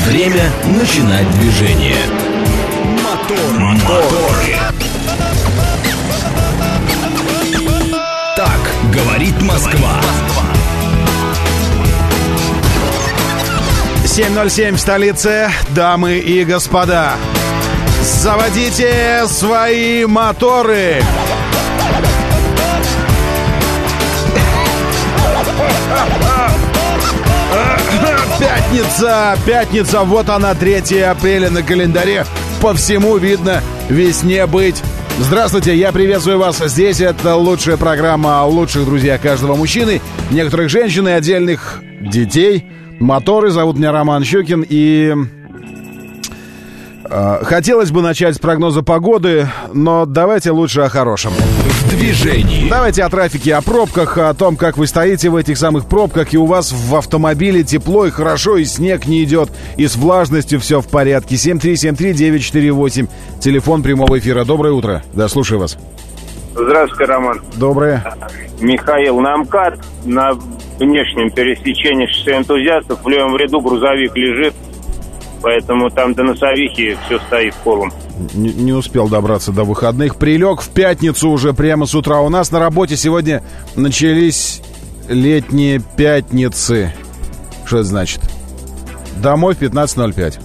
Время начинать движение. Моторы. Так говорит Москва. 7:07 в столице. Дамы и господа, заводите свои моторы. Пятница, вот она, 3 апреля на календаре. По всему видно, весне быть. Здравствуйте, я приветствую вас. Здесь это лучшая программа о лучших друзьях каждого мужчины, некоторых женщин и отдельных детей. Моторы. Зовут меня Роман Щукин. И хотелось бы начать с прогноза погоды, но давайте лучше о хорошем. В движении. Давайте о трафике, о пробках, о том, как вы стоите в этих самых пробках, и у вас в автомобиле тепло и хорошо, и снег не идет, и с влажностью все в порядке. 7373948, телефон прямого эфира. Доброе утро. Да, слушаю вас. Здравствуйте, Роман. Доброе. Михаил, на МКАД на внешнем пересечении шоссе Энтузиастов в левом ряду грузовик лежит, поэтому там до носовихи все стоит колом. Не успел добраться до выходных. Прилег в пятницу уже прямо с утра. У нас на работе сегодня начались летние пятницы. Что это значит? Домой в 15:05.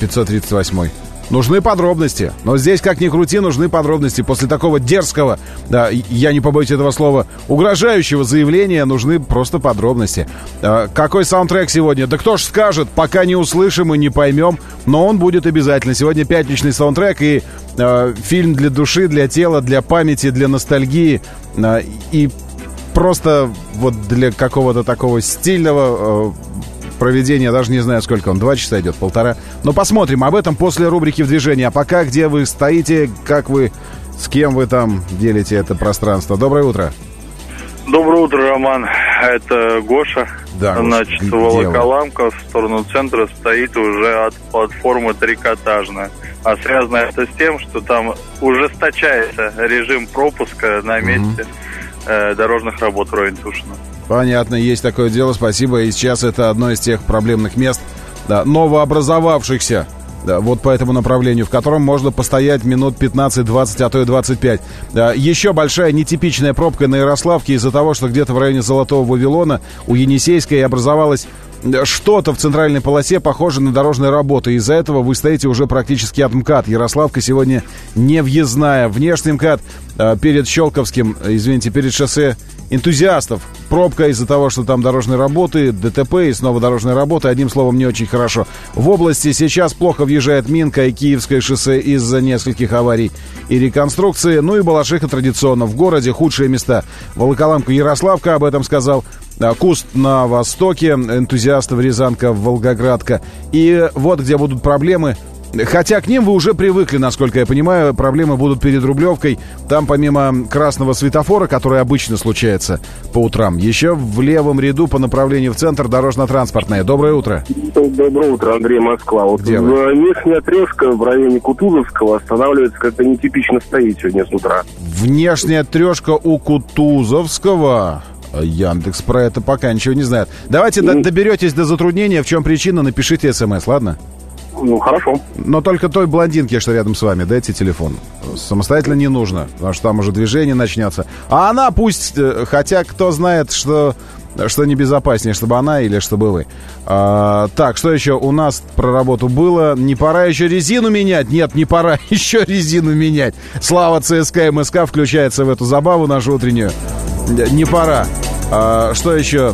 538. Нужны подробности. Но здесь, как ни крути, нужны подробности. После такого дерзкого, да, я не побоюсь этого слова, угрожающего заявления, нужны просто подробности. Какой саундтрек сегодня? Да кто ж скажет, пока не услышим и не поймем. Но он будет обязательно. Сегодня пятничный саундтрек и фильм для души, для тела, для памяти, для ностальгии. И просто вот для какого-то такого стильного проведение, даже не знаю, сколько он, 2 часа идет, 1,5. Но посмотрим об этом после рубрики «В движении». А пока, где вы стоите, как вы, с кем вы там делите это пространство. Доброе утро. Доброе утро, Роман. Это Гоша. Да, значит, Волоколамка в сторону центра стоит уже от платформы трикотажная. А связано это с тем, что там ужесточается режим пропуска на месте дорожных работ в районе Тушино. Понятно, есть такое дело, спасибо. И сейчас это одно из тех проблемных мест, да, новообразовавшихся, да, вот по этому направлению, в котором можно постоять минут 15-20, а то и 25. Да, еще большая нетипичная пробка на Ярославке из-за того, что где-то в районе Золотого Вавилона у Енисейской образовалась что-то в центральной полосе похоже на дорожные работы. Из-за этого вы стоите уже практически от МКАД. Ярославка сегодня не въездная. Внешний МКАД перед Щелковским, перед шоссе Энтузиастов. Пробка из-за того, что там дорожные работы, ДТП и снова дорожные работы. Одним словом, не очень хорошо. В области сейчас плохо въезжает Минка и Киевское шоссе из-за нескольких аварий и реконструкции. Ну и Балашиха традиционно. В городе худшие места. Волоколамка, Ярославка, об этом сказал. Куст на востоке, Энтузиастов, Рязанка, Волгоградка. И вот где будут проблемы. Хотя к ним вы уже привыкли, насколько я понимаю. Проблемы будут перед Рублевкой. Там помимо красного светофора, который обычно случается по утрам, еще в левом ряду по направлению в центр дорожно-транспортная. Доброе утро. Доброе утро, Андрей, Москва. Вот внешняя трешка в районе Кутузовского останавливается, как-то нетипично стоит сегодня с утра. Внешняя трешка у Кутузовского. Яндекс про это пока ничего не знает. Давайте доберетесь до затруднения. В чем причина, напишите смс, ладно? Ну, хорошо. Но только той блондинке, что рядом с вами, дайте телефон. Самостоятельно не нужно, потому что там уже движение начнется. А она пусть, хотя кто знает, что небезопаснее, чтобы она или чтобы вы. Так, что еще у нас про работу было? Не пора еще резину менять? Нет, не пора еще резину менять. Слава ЦСКА и МСК включается в эту забаву нашу утреннюю. Не пора. Что еще?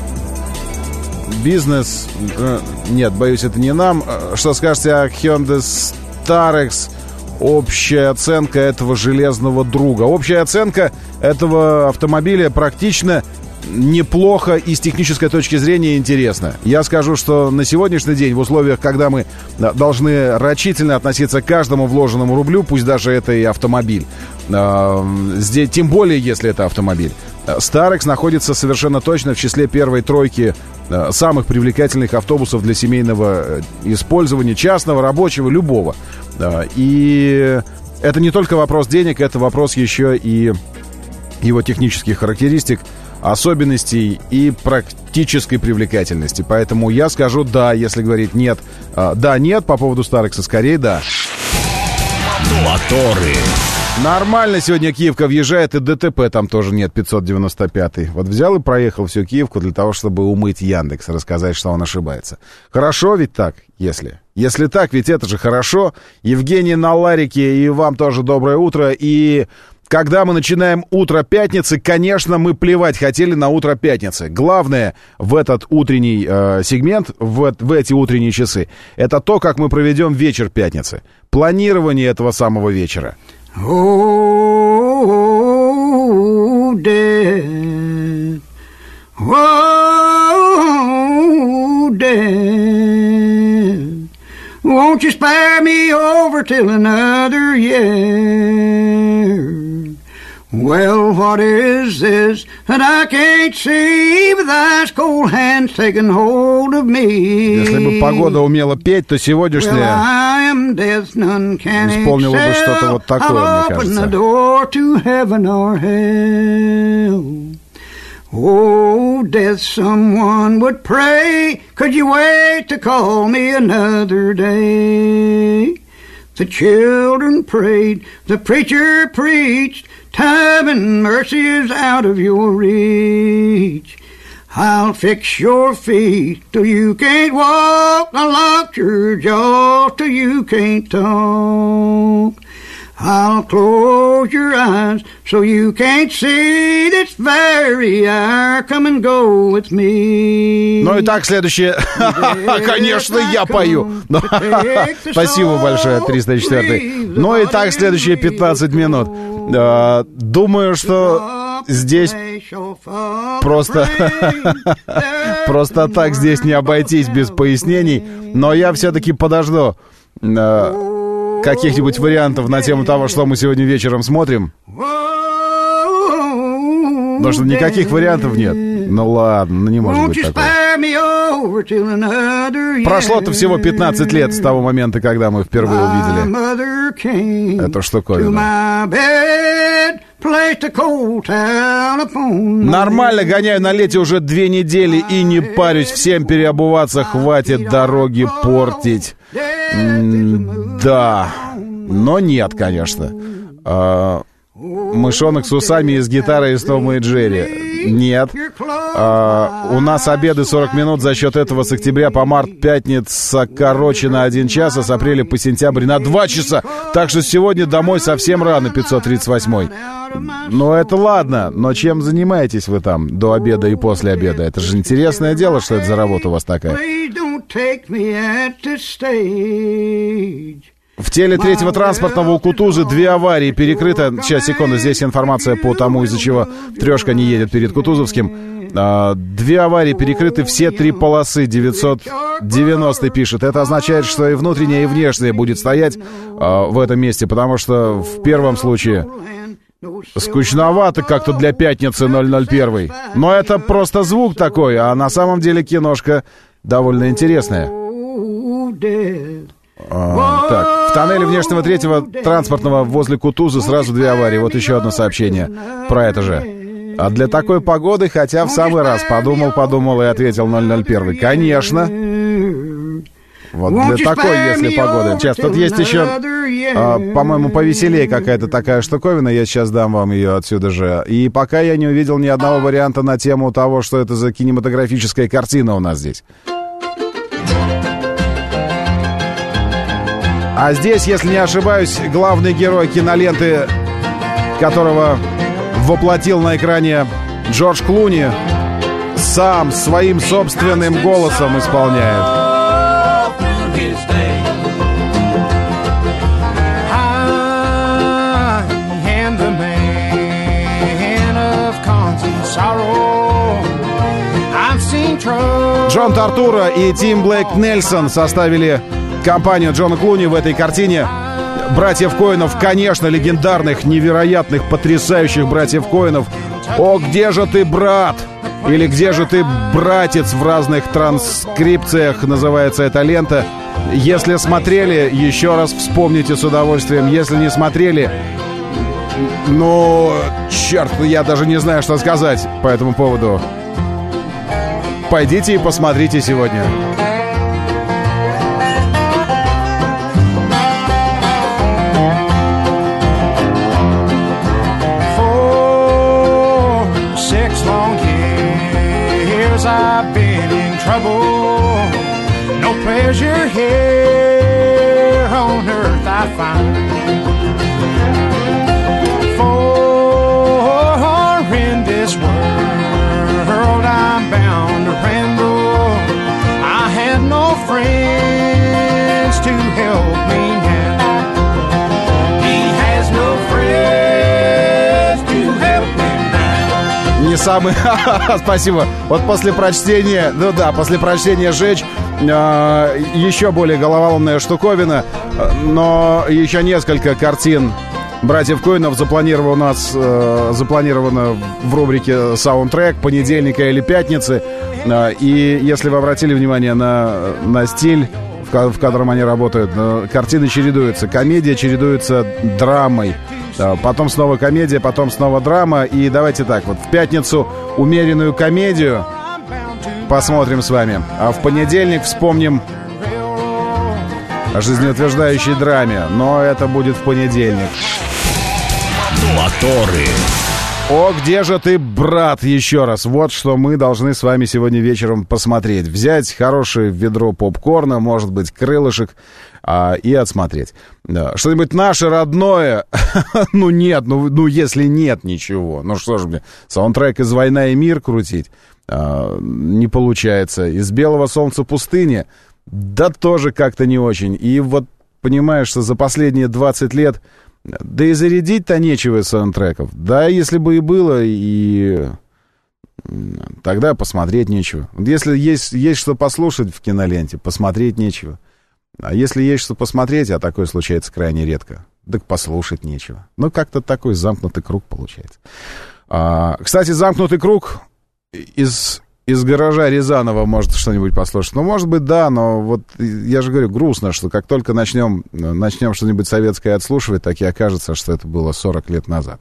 Бизнес. Нет, боюсь, это не нам. Что скажете о Hyundai Starex? Общая оценка этого железного друга. Общая оценка этого автомобиля практично неплохо и с технической точки зрения интересно. Я скажу, что на сегодняшний день, в условиях, когда мы должны рачительно относиться к каждому вложенному рублю, пусть даже это и автомобиль, здесь, тем более, если это автомобиль, Starex находится совершенно точно в числе первой тройки самых привлекательных автобусов для семейного использования, частного, рабочего, любого. И это не только вопрос денег, это вопрос еще и его технических характеристик. особенностей и практической привлекательности. Поэтому я скажу да, если говорить нет. Да, нет, по поводу Старекса скорее да. Моторы. Нормально сегодня Киевка въезжает, и ДТП там тоже нет, 595-й. Вот взял и проехал всю Киевку для того, чтобы умыть Яндекс, рассказать, что он ошибается. Хорошо ведь так, если? Если так, ведь это же хорошо. Евгений на Ларике, и вам тоже доброе утро. И когда мы начинаем утро пятницы, конечно, мы плевать хотели на утро пятницы. Главное в этот утренний сегмент, в эти утренние часы, это то, как мы проведем вечер пятницы. Планирование этого самого вечера. Oh, death. Oh, death. Won't you spare me over till another year? Well, what is this that I can't see with ice cold hands taking hold of me? Если бы погода умела петь, то сегодняшняя исполнила бы что-то вот такое, мне кажется. Oh, death, someone would pray. Could you wait to call me another day? The children prayed, the preacher preached. Time and mercy is out of your reach. I'll fix your feet till you can't walk. I'll lock your jaw till you can't talk. I'll close your eyes so you can't see this very hour. Come and go with me. Ну и так, следующее. Конечно, я пою. Спасибо большое, 304-й. Ну и так, следующие 15 минут. Думаю, что здесь просто так здесь не обойтись без пояснений. Но я все-таки подожду каких-нибудь вариантов на тему того, что мы сегодня вечером смотрим. Потому что никаких вариантов нет. Ну ладно, не может быть такого. Прошло-то всего 15 лет с того момента, когда мы впервые увидели эту штуковину. Нормально гоняю на лете уже 2 недели и не парюсь. Всем переобуваться, хватит дороги портить. Да, но нет, конечно. Мышонок с усами и с гитарой из Тома и Джерри. Нет. У нас обеды 40 минут. За счет этого с октября по март пятница короче на 1 час, а с апреля по сентябрь на 2 часа. Так что сегодня домой совсем рано, 538-й. Ну, это ладно. Но чем занимаетесь вы там до обеда и после обеда? Это же интересное дело, что это за работа у вас такая. В теле 3-го транспортного у Кутузы 2 аварии перекрыто. Сейчас, секунду, здесь информация по тому, из-за чего трешка не едет перед Кутузовским. 2 аварии перекрыты, все 3 полосы. 990 пишет. Это означает, что и внутренняя, и внешняя будет стоять в этом месте, потому что в первом случае скучновато как-то для пятницы 001. Но это просто звук такой, а на самом деле киношка довольно интересная. Так, в тоннеле внешнего 3-го транспортного возле Кутузы сразу 2 аварии. Вот еще одно сообщение про это же. А для такой погоды, хотя в самый раз подумал и ответил 001. Конечно. Вот для такой, если погоды. Сейчас, тут есть еще, по-моему, повеселее какая-то такая штуковина. Я сейчас дам вам ее отсюда же. И пока я не увидел ни одного варианта на тему того, что это за кинематографическая картина у нас здесь. А здесь, если не ошибаюсь, главный герой киноленты, которого воплотил на экране Джордж Клуни, сам своим собственным голосом исполняет. Джон Тартура и Тим Блэк Нельсон составили компанию Джона Клуни в этой картине. Братьев Коэнов, конечно, легендарных, невероятных, потрясающих братьев Коэнов. «О, где же ты, брат?» Или «Где же ты, братец?» в разных транскрипциях называется эта лента. Если смотрели, еще раз вспомните с удовольствием. Если не смотрели, Ну, черт, я даже не знаю, что сказать по этому поводу. Пойдите и посмотрите сегодня. I've been in trouble. No pleasure here on earth I find. For in this world I'm bound to ramble. I have no friends to help me now. He has no friends to help me now. Не самый... Спасибо. Вот после прочтения... Ну да, после прочтения «Жечь» еще более головоломная штуковина. Но еще несколько картин братьев Коэнов запланировано в рубрике «Саундтрек» понедельника или пятницы. И если вы обратили внимание на стиль, в котором они работают, картины чередуются. Комедия чередуется драмой. Потом снова комедия, потом снова драма. И давайте так, вот в пятницу умеренную комедию посмотрим с вами. А в понедельник вспомним о жизнеутверждающей драме. Но это будет в понедельник. Моторы. О, где же ты, брат, еще раз. Вот что мы должны с вами сегодня вечером посмотреть. Взять хорошее ведро попкорна, может быть, крылышек, и отсмотреть. Да. Что-нибудь наше родное. Ну нет, ну если нет ничего. Ну что ж мне, саундтрек из «Война и мир» крутить? Не получается. Из «Белого солнца пустыни» да тоже как-то не очень. И вот понимаешь, что за последние 20 лет... Да и зарядить-то нечего из саундтреков. Да, если бы и было, и тогда посмотреть нечего. Если есть что послушать в киноленте, посмотреть нечего. А если есть что посмотреть, а такое случается крайне редко, так послушать нечего. Ну, как-то такой замкнутый круг получается. Кстати, замкнутый круг из гаража Рязанова может что-нибудь послушать. Ну, может быть, да, но вот я же говорю, грустно, что как только начнем что-нибудь советское отслушивать, так и окажется, что это было 40 лет назад.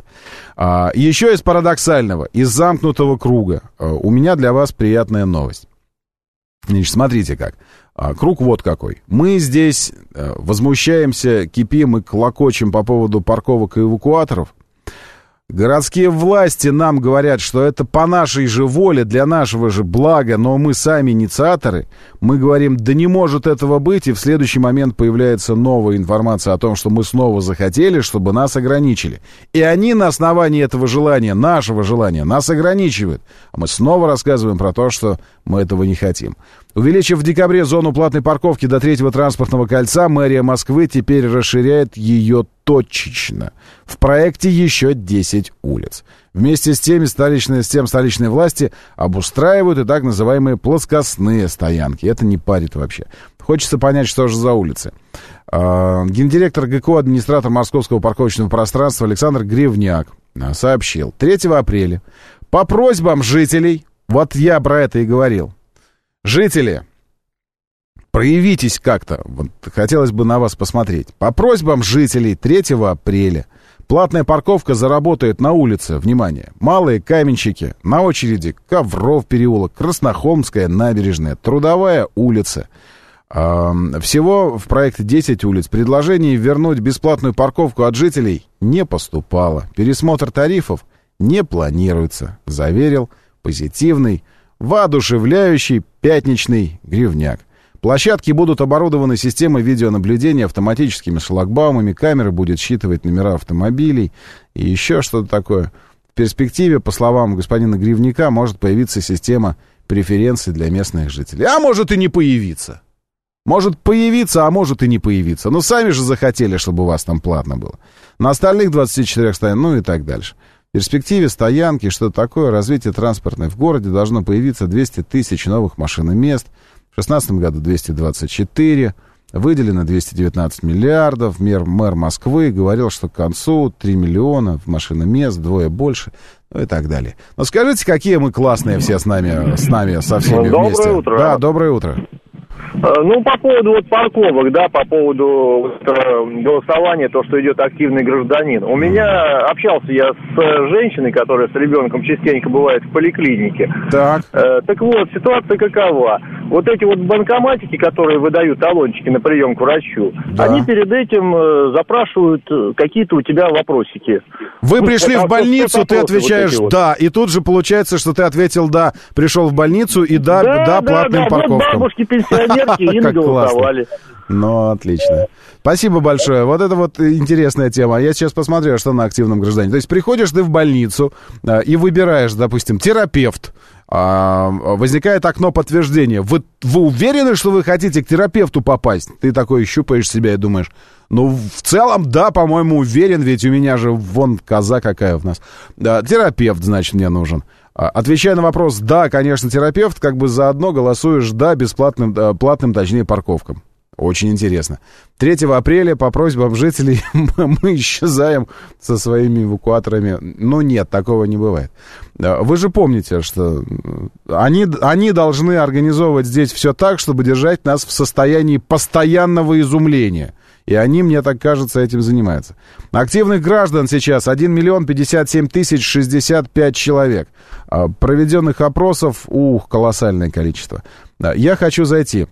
Еще из парадоксального, из замкнутого круга, у меня для вас приятная новость. Значит, смотрите как. Круг вот какой. Мы здесь возмущаемся, кипим и клокочем по поводу парковок и эвакуаторов. Городские власти нам говорят, что это по нашей же воле, для нашего же блага, но мы сами инициаторы. Мы говорим, да не может этого быть, и в следующий момент появляется новая информация о том, что мы снова захотели, чтобы нас ограничили. И они на основании этого желания, нашего желания, нас ограничивают. А мы снова рассказываем про то, что мы этого не хотим. Увеличив в декабре зону платной парковки до 3-го транспортного кольца, мэрия Москвы теперь расширяет ее точечно. В проекте еще 10 улиц. Вместе с тем столичные власти обустраивают и так называемые плоскостные стоянки. Это не парит вообще. Хочется понять, что же за улицы. Гендиректор ГКО, администратор Московского парковочного пространства Александр Гривняк сообщил. 3 апреля по просьбам жителей, вот я про это и говорил, жители, проявитесь как-то. Вот, хотелось бы на вас посмотреть. По просьбам жителей 3 апреля платная парковка заработает на улице. Внимание. Малые Каменщики. На очереди Ковров переулок, Краснохолмская набережная, Трудовая улица. Всего в проекте 10 улиц. Предложений вернуть бесплатную парковку от жителей не поступало. Пересмотр тарифов не планируется, заверил позитивный, воодушевляющий пятничный Гривняк. Площадки будут оборудованы системой видеонаблюдения, автоматическими шлагбаумами, камера будет считывать номера автомобилей и еще что-то такое. В перспективе, по словам господина Гривняка, может появиться система преференций для местных жителей. А может и не появиться. Может появиться, а может и не появиться. Но сами же захотели, чтобы у вас там платно было. На остальных 24 стоянках, ну и так дальше. В перспективе стоянки, что такое, развитие транспортное. В городе должно появиться 200 тысяч новых машиномест. В 2016 году 224. Выделено 219 миллиардов. Мэр Москвы говорил, что к концу 3 миллиона в машиномест, 2 больше. Ну и так далее. Но скажите, какие мы классные все с нами со всеми вместе. Доброе утро. Да, доброе утро. Ну, по поводу вот парковок, да, по поводу голосования, то, что идет активный гражданин. У меня общался я с женщиной, которая с ребенком частенько бывает в поликлинике. Так. Так вот, ситуация какова? Вот эти вот банкоматики, которые выдают талончики на прием к врачу, да. Они перед этим запрашивают какие-то у тебя вопросики. Вы пришли в больницу, ты отвечаешь вот «да», и тут же получается, что ты ответил «да», пришел в больницу и «да», платным парковкам. Вот бабушки-пенсионерки и наголосовали. Ну, отлично. Спасибо большое. Вот это вот интересная тема. Я сейчас посмотрю, что на активном граждане. То есть приходишь ты в больницу и выбираешь, допустим, терапевт. Возникает окно подтверждения. Вы уверены, что вы хотите к терапевту попасть? Ты такой щупаешь себя и думаешь, ну, в целом, да, по-моему, уверен, ведь у меня же вон коза какая у нас. Терапевт, значит, мне нужен. Отвечая на вопрос «да», конечно, терапевт, как бы заодно голосуешь «да» бесплатным, платным, точнее, парковкам. Очень интересно. 3 апреля по просьбам жителей мы исчезаем со своими эвакуаторами. Ну, нет, такого не бывает. Вы же помните, что они должны организовывать здесь все так, чтобы держать нас в состоянии постоянного изумления. И они, мне так кажется, этим занимаются. Активных граждан сейчас 1 миллион 57 тысяч 65 человек. Проведенных опросов, колоссальное количество. Я хочу зайти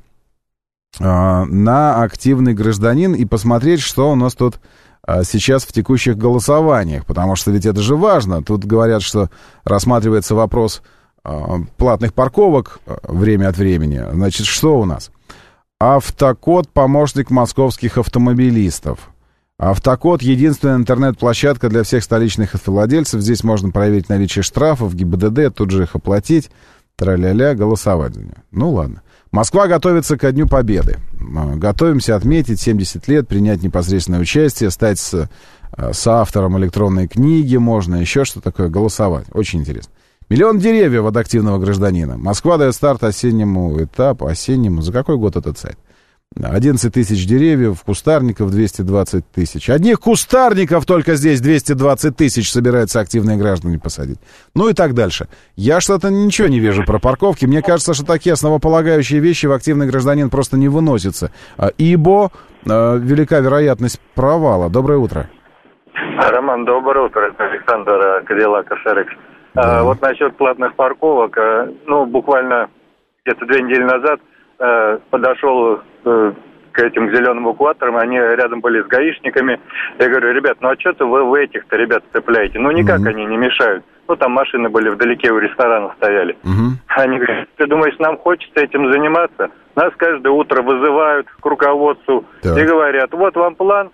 на активный гражданин и посмотреть, что у нас тут сейчас в текущих голосованиях, потому что ведь это же важно. Тут говорят, что рассматривается вопрос платных парковок время от времени. Значит, что у нас? Автокод — помощник московских автомобилистов. Автокод — единственная интернет-площадка для всех столичных автовладельцев. Здесь можно проверить наличие штрафов, ГИБДД, тут же их оплатить, тра-ля-ля, голосовать за нее. Ну ладно. Москва готовится ко Дню Победы. Готовимся отметить 70 лет, принять непосредственное участие, стать соавтором электронной книги, можно еще что такое, голосовать. Очень интересно. 1 миллион деревьев от активного гражданина. Москва дает старт осеннему этапу. Осеннему. За какой год этот сайт? 11 тысяч деревьев, кустарников 220 тысяч. Одних кустарников только здесь 220 тысяч собираются активные граждане посадить. Ну и так дальше. Я что-то ничего не вижу про парковки. Мне кажется, что такие основополагающие вещи в активный гражданин просто не выносятся. Ибо велика вероятность провала. Доброе утро. Роман, доброе утро. Это Александр, Кадиллак, Шерекс. Вот насчет платных парковок. Буквально где-то 2 недели назад подошел к этим зеленым эвакуаторам, они рядом были с гаишниками. Я говорю, ребят, а что-то вы этих-то ребят цепляете? Никак они не мешают. Там машины были вдалеке у ресторана стояли. Они говорят, ты думаешь, нам хочется этим заниматься? Нас каждое утро вызывают к руководству и говорят, вот вам план,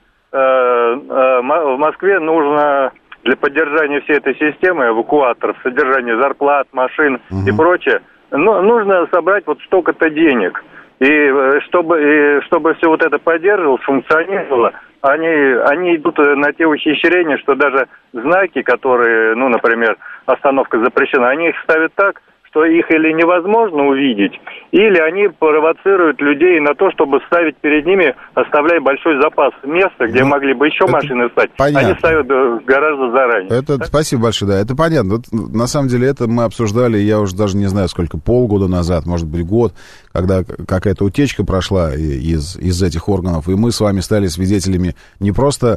в Москве нужно для поддержания всей этой системы эвакуаторов, содержания зарплат, машин и прочее, нужно собрать вот столько-то денег. И чтобы все вот это поддерживалось, функционировало, они идут на те ухищрения, что даже знаки, которые, например, остановка запрещена, они их ставят так, что их или невозможно увидеть, или они провоцируют людей на то, чтобы ставить перед ними, оставляя большой запас места, где могли бы еще машины встать. Понятно. Они ставят гораздо заранее. Спасибо большое, да, это понятно. На самом деле это мы обсуждали, я уже даже не знаю сколько, полгода назад, может быть год, когда какая-то утечка прошла из этих органов, и мы с вами стали свидетелями не просто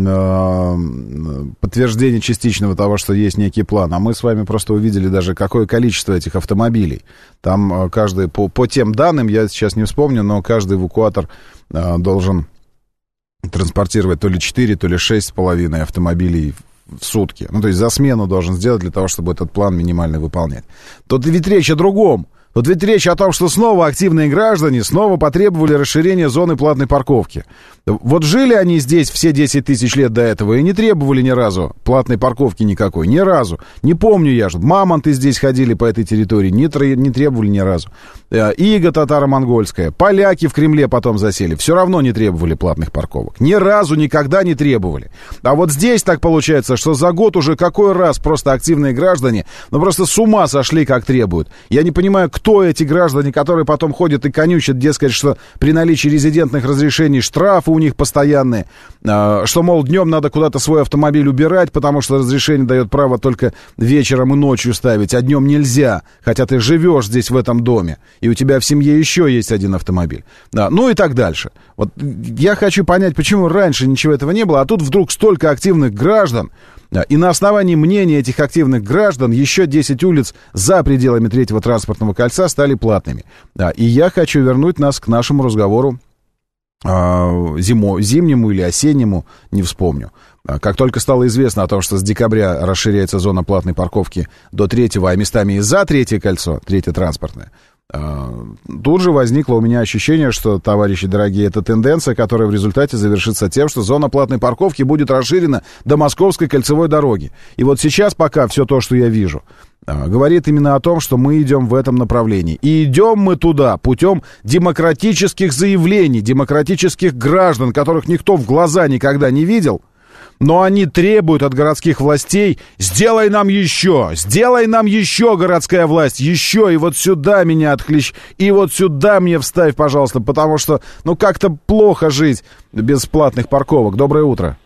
подтверждения частичного того, что есть некий план, а мы с вами просто увидели даже какое количество этих автомобилей. Там каждый, по тем данным, я сейчас не вспомню, но каждый эвакуатор должен транспортировать то ли 4, то ли 6,5 автомобилей в сутки. То есть за смену должен сделать для того, чтобы этот план минимально выполнять. Тут ведь речь о другом. Тут ведь речь о том, что снова активные граждане снова потребовали расширения зоны платной парковки. Вот жили они здесь все 10 тысяч лет до этого и не требовали ни разу платной парковки никакой. Ни разу. Не помню я же. Мамонты здесь ходили по этой территории. Не требовали ни разу. Ига татаро-монгольская. Поляки в Кремле потом засели. Все равно не требовали платных парковок. Ни разу никогда не требовали. А вот здесь так получается, что за год уже какой раз просто активные граждане просто с ума сошли, как требуют. Я не понимаю, кто кто эти граждане, которые потом ходят и конючат, дескать, что при наличии резидентных разрешений штрафы у них постоянные, что, мол, днем надо куда-то свой автомобиль убирать, потому что разрешение дает право только вечером и ночью ставить, а днем нельзя, хотя ты живешь здесь в этом доме, и у тебя в семье еще есть один автомобиль. Ну и так дальше. Вот я хочу понять, почему раньше ничего этого не было, а тут вдруг столько активных граждан, и на основании мнения этих активных граждан еще 10 улиц за пределами третьего транспортного кольца стали платными. И я хочу вернуть нас к нашему разговору зимнему или осеннему, не вспомню. Как только стало известно о том, что с декабря расширяется зона платной парковки до третьего, а местами и за третье кольцо, третье транспортное, тут же возникло у меня ощущение, что, товарищи дорогие, это тенденция, которая в результате завершится тем, что зона платной парковки будет расширена до Московской кольцевой дороги. И вот сейчас пока все то, что я вижу, говорит именно о том, что мы идем в этом направлении. И идем мы туда путем демократических заявлений, демократических граждан, которых никто в глаза никогда не видел. Но они требуют от городских властей: сделай нам еще, городская власть, еще, и вот сюда меня отхлещ, и вот сюда мне вставь, пожалуйста, потому что, ну, как-то плохо жить без платных парковок. Доброе утро.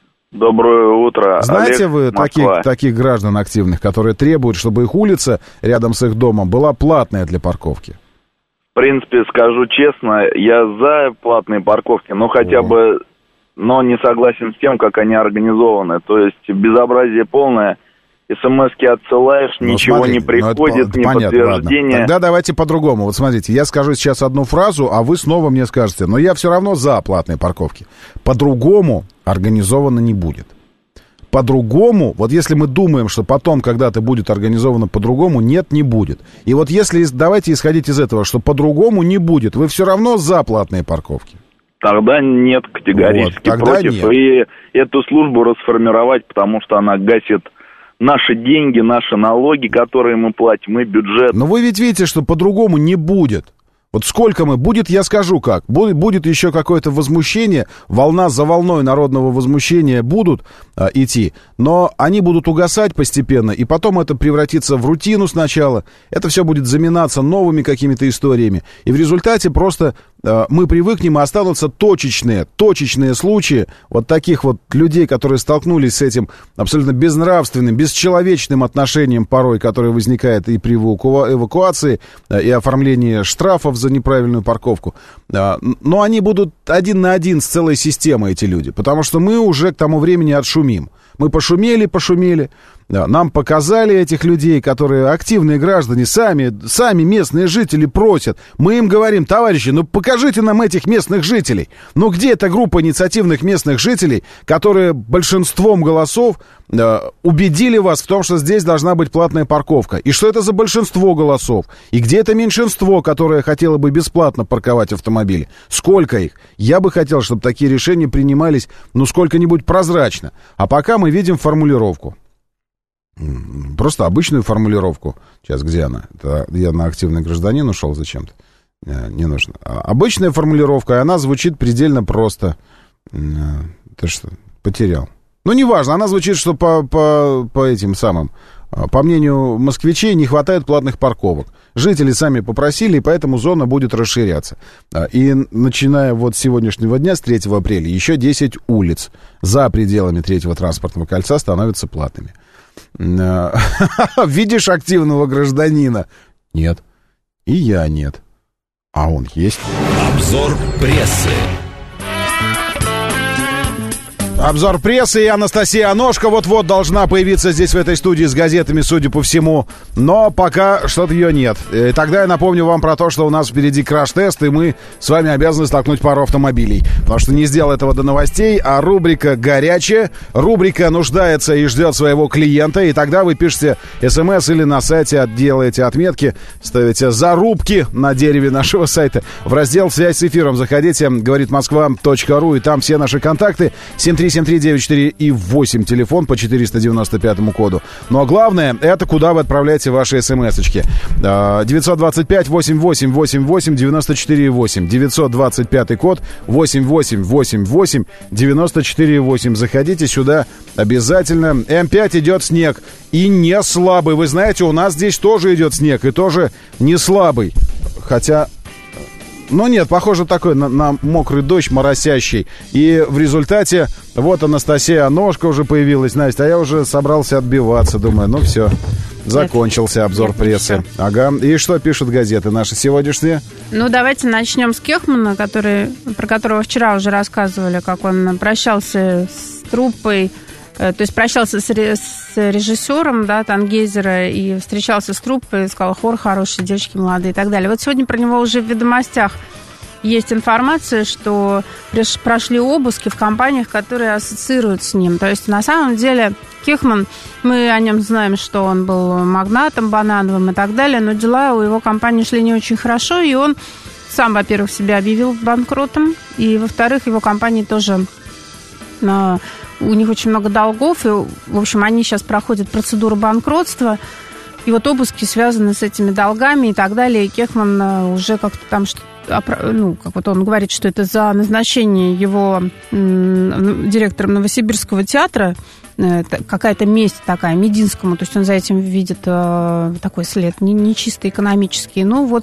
Доброе утро. Знаете Олег, вы таких граждан активных, которые требуют, чтобы их улица рядом с их домом была платная для парковки? В принципе, скажу честно, я за платные парковки, но хотя бы... но не согласен с тем, как они организованы. То есть безобразие полное. СМСки отсылаешь, ничего не приходит, ни подтверждения. Тогда давайте по-другому. Вот смотрите, я скажу сейчас одну фразу, а вы снова мне скажете: но я все равно за платные парковки. По-другому организовано не будет. По-другому, вот если мы думаем, что потом когда-то будет организовано по-другому, нет, не будет. И вот если, давайте исходить из этого, что по-другому не будет, вы все равно за платные парковки. Тогда нет, категорически вот, против. Нет. И эту службу расформировать, потому что она гасит наши деньги, наши налоги, которые мы платим, и бюджет. Но вы ведь видите, что по-другому не будет. Вот сколько будет, я скажу как. Будет еще какое-то возмущение, волна за волной народного возмущения будут идти, но они будут угасать постепенно, и потом это превратится в рутину сначала. Это все будет заминаться новыми какими-то историями. И в результате просто мы привыкнем, и останутся точечные случаи вот таких вот людей, которые столкнулись с этим абсолютно безнравственным, бесчеловечным отношением порой, которое возникает и при эвакуации, и оформлении штрафов за неправильную парковку. Но они будут один на один с целой системой, эти люди, потому что мы уже к тому времени отшумим. Мы пошумели, нам показали этих людей, которые активные граждане, сами местные жители просят. Мы им говорим: товарищи, ну покажите нам этих местных жителей. Ну где эта группа инициативных местных жителей, которые большинством голосов убедили вас в том, что здесь должна быть платная парковка? И что это за большинство голосов? И где это меньшинство, которое хотело бы бесплатно парковать автомобили? Сколько их? Я бы хотел, чтобы такие решения принимались, сколько-нибудь прозрачно. А пока мы видим формулировку. Просто обычную формулировку. Сейчас, где она? Это я на активный гражданин ушел зачем-то. Не нужно. Обычная формулировка, и она звучит предельно просто. Ты что, потерял? Неважно, она звучит, что по этим самым, по мнению москвичей, не хватает платных парковок. Жители сами попросили, и поэтому зона будет расширяться. И начиная вот с сегодняшнего дня, с 3 апреля, еще 10 улиц за пределами третьего транспортного кольца становятся платными. Видишь активного гражданина? Нет. И я нет. А он есть. Обзор прессы. Обзор прессы, и Анастасия Аношка вот-вот должна появиться здесь в этой студии с газетами, судя по всему. Но пока что-то ее нет. И тогда я напомню вам про то, что у нас впереди краш-тест, и мы с вами обязаны столкнуть пару автомобилей. Потому что не сделал этого до новостей, а рубрика горячая. Рубрика нуждается и ждет своего клиента. И тогда вы пишете смс или на сайте делаете отметки, ставите зарубки на дереве нашего сайта. В раздел «Связь с эфиром» заходите, говорит Москва.ру, и там все наши контакты. 7373948, 7373948 и 8, телефон по 495 коду. Ну а главное, это куда вы отправляете ваши смс-очки. 925-88-88-94-8. 925 код 88-88-94-8. Заходите сюда обязательно. М5 идет снег. И не слабый. Вы знаете, у нас здесь тоже идет снег. И тоже не слабый. Хотя... Но нет, похоже такой на мокрый дождь, моросящий. И в результате, вот Анастасия, ножка уже появилась, Настя, а я уже собрался отбиваться, думаю, ну все, закончился обзор прессы. Ага, и что пишут газеты наши сегодняшние? Ну, давайте начнем с Кехмана, про которого вчера уже рассказывали, как он прощался с труппой, то есть прощался с режиссером, да, Тангейзера, и встречался с труппой, сказал, хор хороший, девочки молодые и так далее. Вот сегодня про него уже в «Ведомостях» есть информация, что прошли обыски в компаниях, которые ассоциируют с ним. То есть, на самом деле, Кехман, мы о нем знаем, что он был магнатом банановым и так далее, но дела у его компании шли не очень хорошо, и он сам, во-первых, себя объявил банкротом, и, во-вторых, его компании тоже... У них очень много долгов, и, в общем, они сейчас проходят процедуру банкротства, и вот обыски связаны с этими долгами и так далее, и Кехман уже как-то там, ну, как вот он говорит, что это за назначение его директором Новосибирского театра, какая-то месть такая, Мединскому, то есть он за этим видит такой след, не чисто экономический. Ну, вот,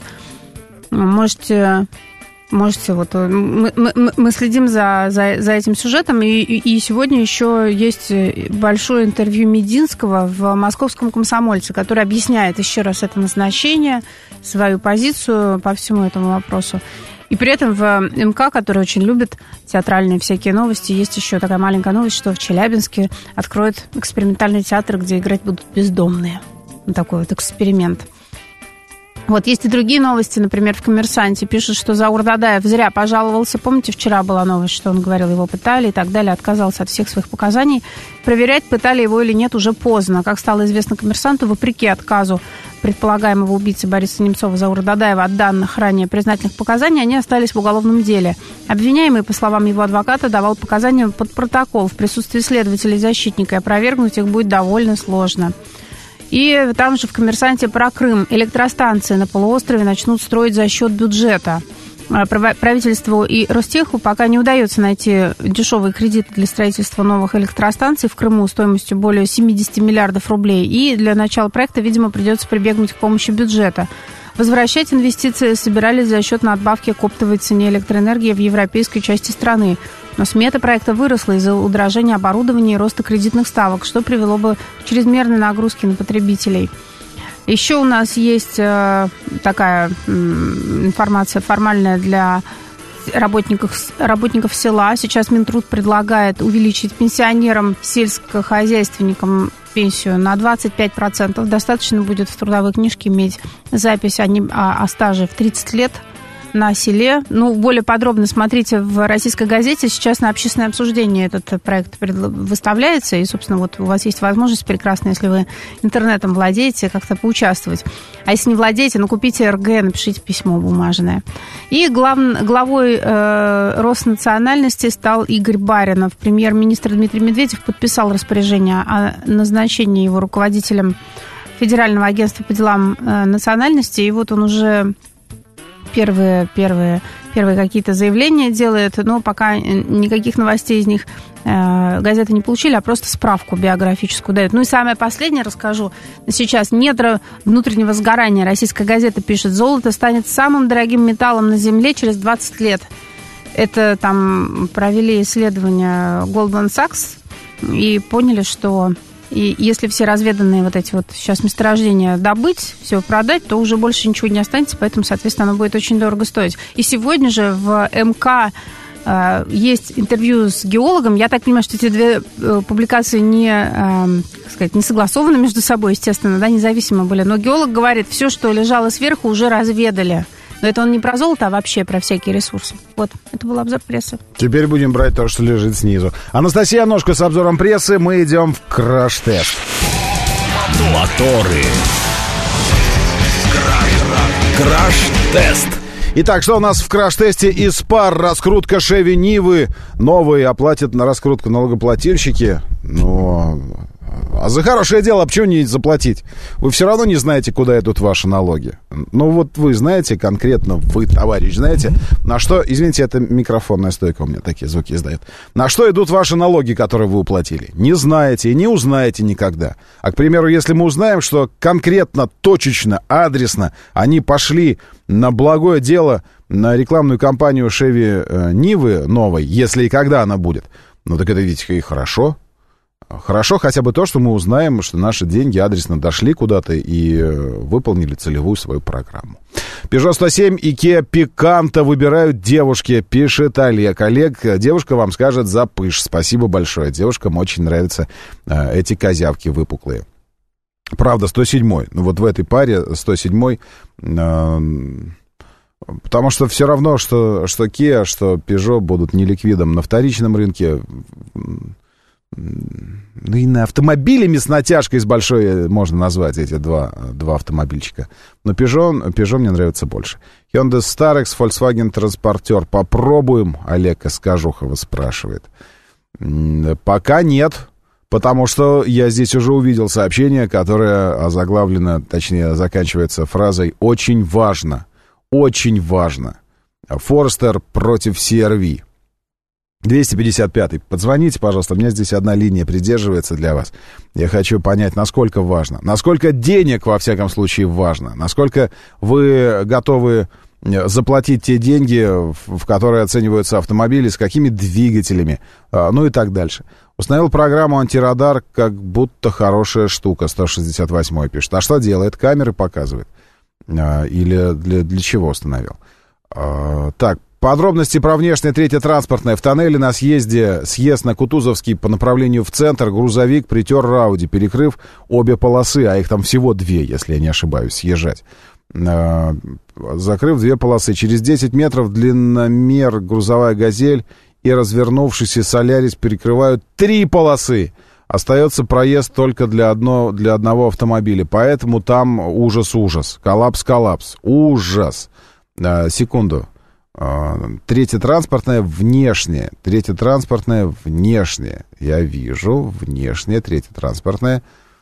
можете вот мы следим за этим сюжетом, и сегодня еще есть большое интервью Мединского в «Московском комсомольце», который объясняет еще раз это назначение, свою позицию по всему этому вопросу. И при этом в МК, который очень любит театральные всякие новости, есть еще такая маленькая новость, что в Челябинске откроют экспериментальный театр, где играть будут бездомные. Вот такой вот эксперимент. Вот, есть и другие новости, например, в «Коммерсанте» пишут, что Заур Дадаев зря пожаловался. Помните, вчера была новость, что он говорил, его пытали и так далее, отказался от всех своих показаний. Проверять, пытали его или нет, уже поздно. Как стало известно «Коммерсанту», вопреки отказу предполагаемого убийцы Бориса Немцова Заура Дадаева от данных ранее признательных показаний, они остались в уголовном деле. Обвиняемый, по словам его адвоката, давал показания под протокол в присутствии следователя и защитника, и опровергнуть их будет довольно сложно. И там же в «Коммерсанте» про Крым. Электростанции на полуострове начнут строить за счет бюджета. Правительству и Ростеху пока не удается найти дешевые кредиты для строительства новых электростанций в Крыму стоимостью более 70 миллиардов рублей. И для начала проекта, видимо, придется прибегнуть к помощи бюджета. Возвращать инвестиции собирались за счет надбавки к оптовой цене электроэнергии в европейской части страны. Но смета проекта выросла из-за удорожания оборудования и роста кредитных ставок, что привело бы к чрезмерной нагрузке на потребителей. Еще у нас есть такая информация формальная для работников села. Сейчас Минтруд предлагает увеличить пенсионерам, сельскохозяйственникам пенсию на 25%. Достаточно будет в трудовой книжке иметь запись о стаже в 30 лет на селе. Ну, более подробно смотрите в «Российской газете». Сейчас на общественное обсуждение этот проект выставляется. И, собственно, вот у вас есть возможность прекрасная, если вы интернетом владеете, как-то поучаствовать. А если не владеете, ну, купите РГ, напишите письмо бумажное. И главой Роснациональности стал Игорь Баринов. Премьер-министр Дмитрий Медведев подписал распоряжение о назначении его руководителем Федерального агентства по делам национальности. И вот он уже... Первые какие-то заявления делает, но пока никаких новостей из них газеты не получили, а просто справку биографическую дают. Ну и самое последнее расскажу. Сейчас недра внутреннего сгорания. Российская газета пишет, золото станет самым дорогим металлом на Земле через 20 лет. Это там провели исследования Goldman Sachs и поняли, что... И если все разведанные вот эти вот сейчас месторождения добыть, все продать, то уже больше ничего не останется, поэтому, соответственно, оно будет очень дорого стоить. И сегодня же в МК есть интервью с геологом. Я так понимаю, что эти две публикации не согласованы между собой, естественно, да, независимо были. Но геолог говорит, все, что лежало сверху, уже разведали. Но это он не про золото, а вообще про всякие ресурсы. Вот, это был обзор прессы. Теперь будем брать то, что лежит снизу. Анастасия Ножка с обзором прессы. Мы идем в краш-тест. Моторы. Краш-тест. Итак, что у нас в краш-тесте из пар? Раскрутка Chevy Нивы. Новые оплатят на раскрутку налогоплательщики. Но... А за хорошее дело, почему не заплатить? Вы все равно не знаете, куда идут ваши налоги. Ну вот вы знаете, конкретно вы, товарищ, знаете, на что... Извините, это микрофонная стойка у меня такие звуки издает. На что идут ваши налоги, которые вы уплатили? Не знаете и не узнаете никогда. А, к примеру, если мы узнаем, что конкретно, точечно, адресно они пошли на благое дело, на рекламную кампанию Chevy Нивы новой, если и когда она будет, ну так это ведь и хорошо. Хорошо хотя бы то, что мы узнаем, что наши деньги адресно дошли куда-то и выполнили целевую свою программу. Peugeot 107 и Kia Picanto выбирают девушки, пишет Олег. Олег, девушка вам скажет за пыш. Спасибо большое. Девушкам очень нравятся эти козявки выпуклые. Правда, 107-й. Ну вот в этой паре 107-й... Потому что все равно, что Kia, что Peugeot будут неликвидом на вторичном рынке... Ну и на автомобилями с натяжкой с большой можно назвать эти два автомобильчика. Но Peugeot мне нравится больше. Hyundai Starex, Volkswagen Transporter. Попробуем, Олег из Кожухова спрашивает. Пока нет, потому что я здесь уже увидел сообщение, которое озаглавлено, точнее, заканчивается фразой «Очень важно, очень важно». Forester против CR-V. 255-й. Подзвоните, пожалуйста. У меня здесь одна линия придерживается для вас. Я хочу понять, насколько важно. Насколько денег, во всяком случае, важно. Насколько вы готовы заплатить те деньги, в которые оцениваются автомобили, с какими двигателями, ну и так дальше. Установил программу антирадар, как будто хорошая штука. 168-й пишет. А что делает? Камеры показывает. Или для чего установил? Так. Подробности про внешнее третье транспортное. В тоннеле на съезде, съезд на Кутузовский по направлению в центр, грузовик притер Рауди, перекрыв обе полосы, а их там всего две, если я не ошибаюсь, съезжать. Закрыв две полосы. Через 10 метров длинномер грузовая «Газель» и развернувшийся «Солярис» перекрывают 3 полосы. Остается проезд только для одного автомобиля, поэтому там ужас-ужас. Коллапс-коллапс. Ужас. Секунду. Третье транспортное внешнее. Третье транспортное внешнее. Я вижу внешнее, третье транспортное.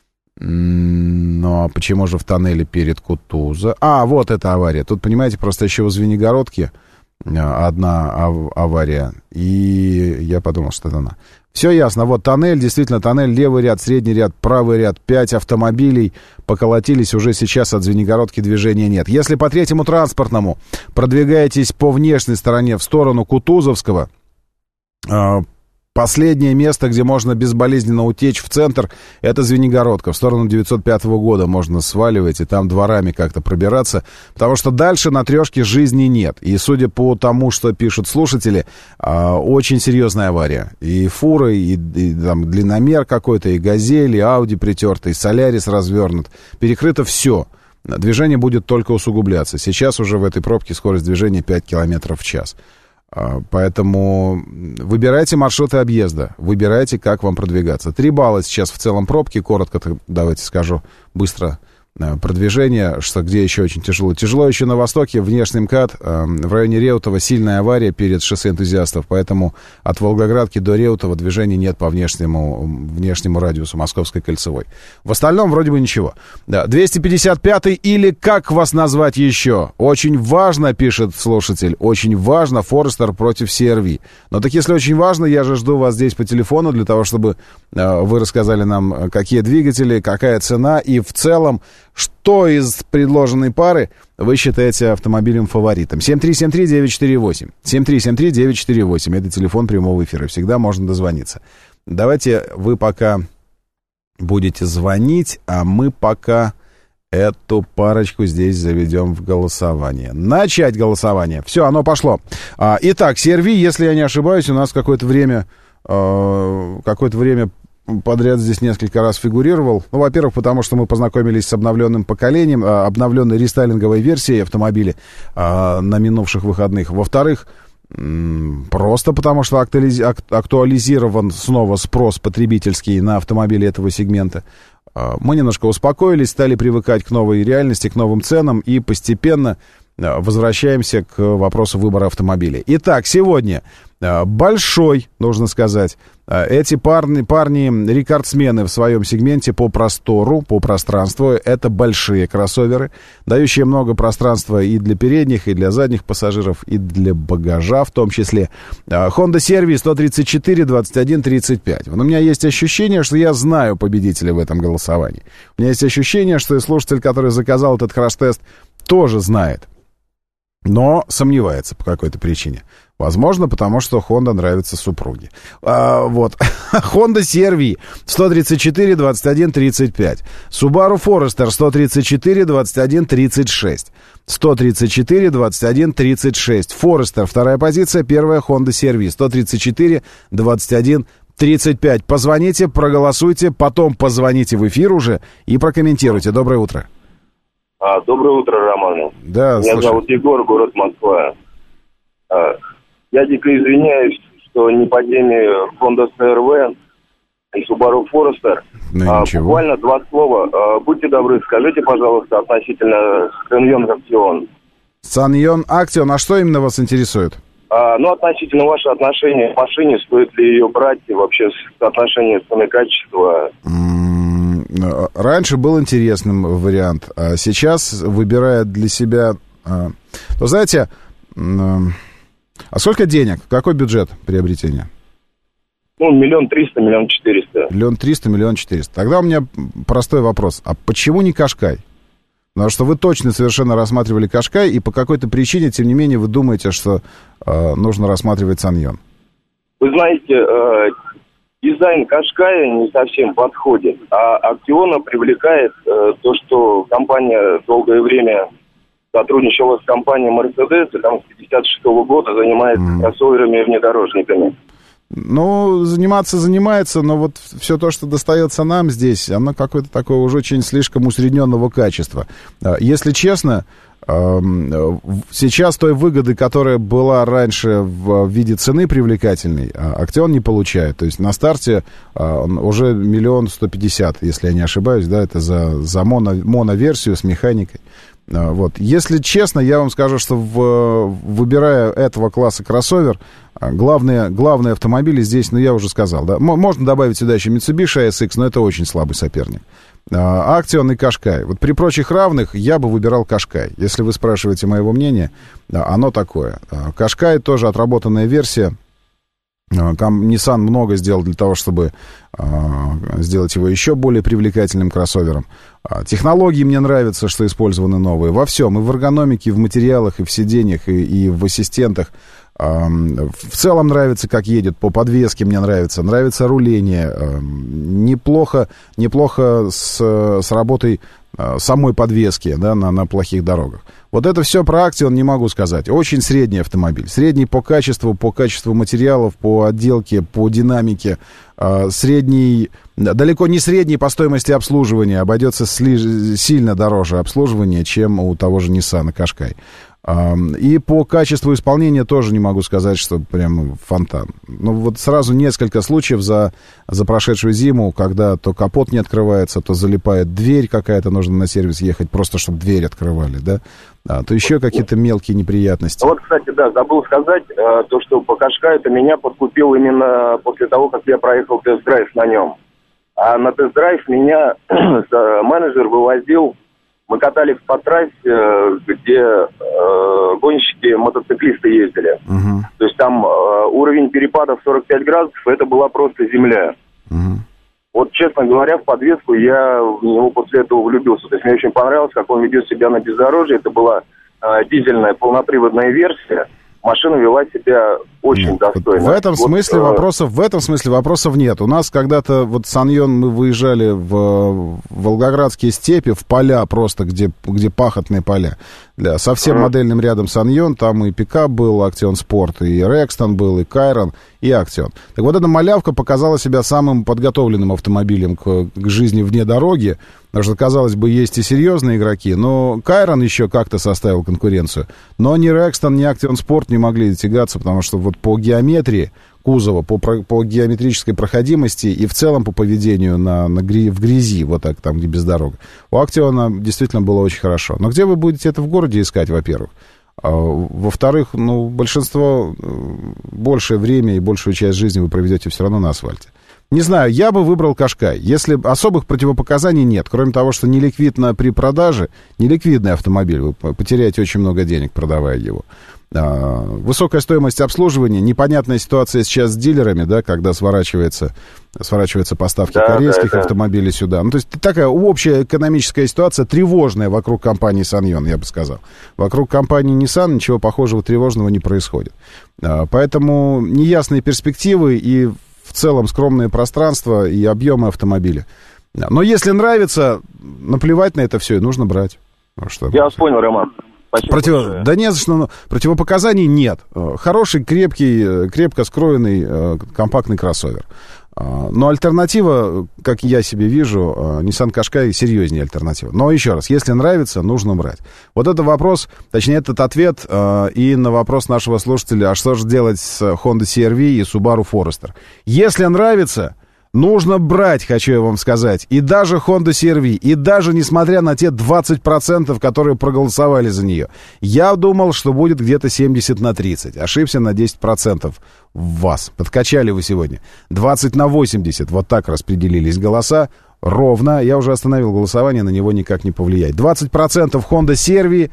Но почему же в тоннеле перед Кутузо? А, вот эта авария. Тут, понимаете, просто еще в Звенигородке одна авария. И я подумал, что это она. Все ясно. Вот тоннель, действительно, тоннель, левый ряд, средний ряд, правый ряд. 5 автомобилей поколотились. Уже сейчас от Звенигородки движения нет. Если по третьему транспортному продвигаетесь по внешней стороне в сторону Кутузовского, последнее место, где можно безболезненно утечь в центр, это Звенигородка. В сторону 905 года можно сваливать и там дворами как-то пробираться, потому что дальше на трешке жизни нет. И судя по тому, что пишут слушатели, очень серьезная авария. И фура, и там длинномер какой-то, и «Газель», и «Ауди» притертый, и «Солярис» развернут. Перекрыто все. Движение будет только усугубляться. Сейчас уже в этой пробке скорость движения 5 км в час. Поэтому выбирайте маршруты объезда, выбирайте, как вам продвигаться. 3 балла сейчас в целом пробки, коротко давайте скажу, быстро продвижение, что где еще очень тяжело. Тяжело еще на востоке, внешний МКАД, в районе Реутова сильная авария перед шоссе энтузиастов, поэтому от Волгоградки до Реутова движения нет по внешнему радиусу Московской кольцевой. В остальном вроде бы ничего. Да, 255-й или как вас назвать еще? Очень важно, пишет слушатель, очень важно Forester против CR-V. Но так если очень важно, я же жду вас здесь по телефону для того, чтобы вы рассказали нам, какие двигатели, какая цена и в целом, что из предложенной пары вы считаете автомобилем-фаворитом? 7373948. 7373948. Это телефон прямого эфира. Всегда можно дозвониться. Давайте вы пока будете звонить, а мы пока эту парочку здесь заведем в голосование. Начать голосование. Все, оно пошло. Итак, CR-V, если я не ошибаюсь, у нас какое-то время подряд здесь несколько раз фигурировал. Ну, во-первых, потому что мы познакомились с обновленным поколением, обновленной рестайлинговой версией автомобиля на минувших выходных. Во-вторых, просто потому что актуализирован снова спрос потребительский на автомобили этого сегмента. Мы немножко успокоились, стали привыкать к новой реальности, к новым ценам и постепенно возвращаемся к вопросу выбора автомобиля. Итак, сегодня большой, нужно сказать, эти парни рекордсмены в своем сегменте по простору, по пространству. Это большие кроссоверы, дающие много пространства и для передних, и для задних пассажиров, и для багажа в том числе. Honda CR-V 134 21 35. У меня есть ощущение, что я знаю победителя в этом голосовании. У меня есть ощущение, что и слушатель, который заказал этот краш-тест, тоже знает, но сомневается по какой-то причине. Возможно, потому что Honda нравится супруге. Вот. Honda CR-V 134 21 35. Subaru Forester 134 21 36. 134 21 36. Forester, вторая позиция, первая Honda CR-V 134 21 35. Позвоните, проголосуйте, потом позвоните в эфир уже и прокомментируйте. Доброе утро. Доброе утро, Роман. Да, Меня зовут Егор, город Москва. Я дико извиняюсь, что не по теме Honda CR-V и Subaru Forester. Буквально два слова. Будьте добры, скажите, пожалуйста, относительно Sanyon Action. Sanyon Action, а что именно вас интересует? Относительно ваше отношение к машине, стоит ли ее брать и вообще соотношение цены-качества. Раньше был интересным вариант, а сейчас, выбирая для себя... То знаете, а сколько денег? Какой бюджет приобретения? 1 300 000, 1 400 000. 1 300 000, 1 400 000. Тогда у меня простой вопрос. А почему не Qashqai? Потому что вы точно совершенно рассматривали Qashqai, и по какой-то причине, тем не менее, вы думаете, что нужно рассматривать Sanyon. Вы знаете, дизайн Qashqai не совсем подходит, а Actiona привлекает то, что компания долгое время сотрудничала с компанией Mercedes, и там с 1956 года занимается кроссоверами и внедорожниками. Ну, занимается, но вот все то, что достается нам здесь, оно какое-то такое уже очень слишком усредненного качества. Если честно, сейчас той выгоды, которая была раньше в виде цены привлекательной, Action не получает. То есть на старте уже 1 150 000, если я не ошибаюсь, да, это за моноверсию с механикой. Вот. Если честно, я вам скажу, что выбирая этого класса кроссовер, главные автомобили здесь, я уже сказал, да, можно добавить сюда еще Mitsubishi ASX, но это очень слабый соперник. Action и Qashqai. Вот при прочих равных я бы выбирал Qashqai. Если вы спрашиваете моего мнения, оно такое. Qashqai тоже отработанная версия. Nissan много сделал для того, чтобы сделать его еще более привлекательным кроссовером. Технологии мне нравятся, что использованы новые. Во всем, и в эргономике, и в материалах, и в сиденьях, и в ассистентах. В целом нравится, как едет, по подвеске мне нравится руление. Неплохо с работой самой подвески, да, на плохих дорогах. Вот это все про Action не могу сказать. Очень средний автомобиль. Средний по качеству материалов, по отделке, по динамике. Средний, далеко не средний по стоимости обслуживания. Обойдется сильно дороже обслуживание, чем у того же Nissan Qashqai. И по качеству исполнения тоже не могу сказать, что прям фонтан. Ну, вот сразу несколько случаев за прошедшую зиму, когда то капот не открывается, то залипает дверь какая-то, нужно на сервис ехать, просто чтобы дверь открывали, да? То еще какие-то мелкие неприятности. Вот, кстати, да, забыл сказать, то, что по Qashqai это меня подкупил именно после того, как я проехал тест-драйв на нем. А на тест-драйв меня менеджер вывозил. Мы катались по трассе, где гонщики, мотоциклисты ездили. То есть там уровень перепадов 45 градусов, это была просто земля. Вот, честно говоря, в подвеску я в него после этого влюбился. То есть мне очень понравилось, как он ведет себя на бездорожье. Это была дизельная полноприводная версия. Машина вела себя очень достойно. В этом смысле вопросов нет. У нас когда-то вот Sanyon мы выезжали в волгоградские степи, в поля просто, где пахотные поля. Со всем модельным рядом Sanyon, там и пикап был, Action Sport, и Rexton был, и Кайрон, и Action. Так вот эта малявка показала себя самым подготовленным автомобилем к жизни вне дороги, потому что, казалось бы, есть и серьезные игроки, но Кайрон еще как-то составил конкуренцию. Но ни Rexton, ни Action Sport не могли тягаться, потому что вот по геометрии, кузова, по геометрической проходимости и в целом по поведению в грязи, вот так, там, где без дорог. У Актиона действительно было очень хорошо. Но где вы будете это в городе искать, во-первых? Во-вторых, большинство, большее время и большую часть жизни вы проведете все равно на асфальте. Не знаю, я бы выбрал Кашкай. Если особых противопоказаний нет, кроме того, что неликвидно при продаже, неликвидный автомобиль, вы потеряете очень много денег, продавая его. Высокая стоимость обслуживания, непонятная ситуация сейчас с дилерами, да, когда сворачиваются поставки корейских автомобилей сюда. То есть такая общая экономическая ситуация тревожная вокруг компании Саньон, я бы сказал. Вокруг компании Nissan ничего похожего тревожного не происходит. Поэтому неясные перспективы и в целом скромное пространство и объемы автомобиля. Но если нравится, наплевать на это все, и нужно брать. Я вас понял, Роман. Да не за что, противопоказаний нет. Хороший, крепкий, крепко скроенный, компактный кроссовер. Но альтернатива, как я себе вижу, Nissan Qashqai серьезнее альтернатива. Но еще раз, если нравится, нужно брать. Вот это вопрос, точнее, этот ответ и на вопрос нашего слушателя, а что же делать с Honda CR-V и Subaru Forester. Если нравится, нужно брать, хочу я вам сказать. И даже Honda CR-V, и даже несмотря на те 20%, которые проголосовали за нее. Я думал, что будет где-то 70/30. Ошибся на 10% в вас. Подкачали вы сегодня. 20/80. Вот так распределились голоса. Ровно. Я уже остановил голосование, на него никак не повлияет. 20% Honda CR-V,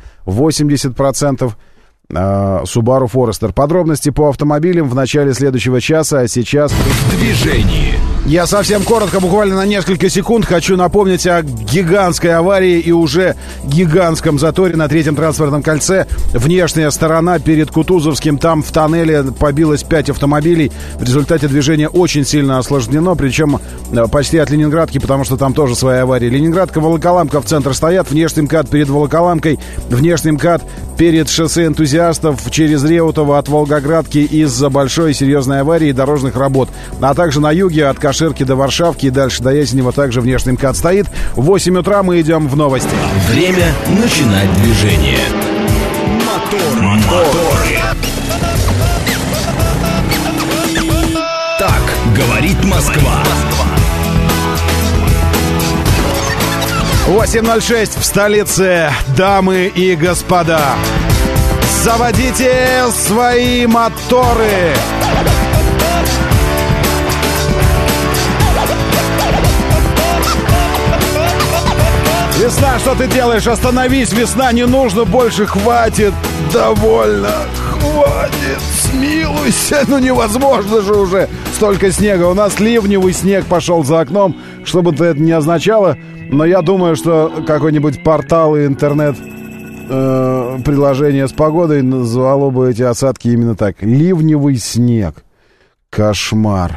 80% Subaru Forester. Подробности по автомобилям в начале следующего часа, а сейчас... В движении. Я совсем коротко, буквально на несколько секунд, хочу напомнить о гигантской аварии и уже гигантском заторе на Третьем транспортном кольце. Внешняя сторона перед Кутузовским, там в тоннеле побилось 5 автомобилей. В результате движение очень сильно осложнено, причем почти от Ленинградки, потому что там тоже своя авария. Ленинградка, Волоколамка в центр стоят, внешний МКАД перед Волоколамкой, внешний МКАД перед шоссе энтузиастов через Реутово от Волгоградки из-за большой и серьезной аварии и дорожных работ. А также на юге от Каширки до Варшавки и дальше до Ясенева также внешний МКАД стоит. В 8 утра мы идем в новости. Время начинать движение. Моторы. Так говорит Москва. 8:06 в столице, дамы и господа. Заводите свои моторы. Весна, что ты делаешь? Остановись, весна, не нужно больше, хватит, довольно, хватит, смилуйся, невозможно же уже столько снега. У нас ливневый снег пошел за окном, что бы это ни означало, но я думаю, что какой-нибудь портал и интернет приложение с погодой назвало бы эти осадки именно так. Ливневый снег. Кошмар.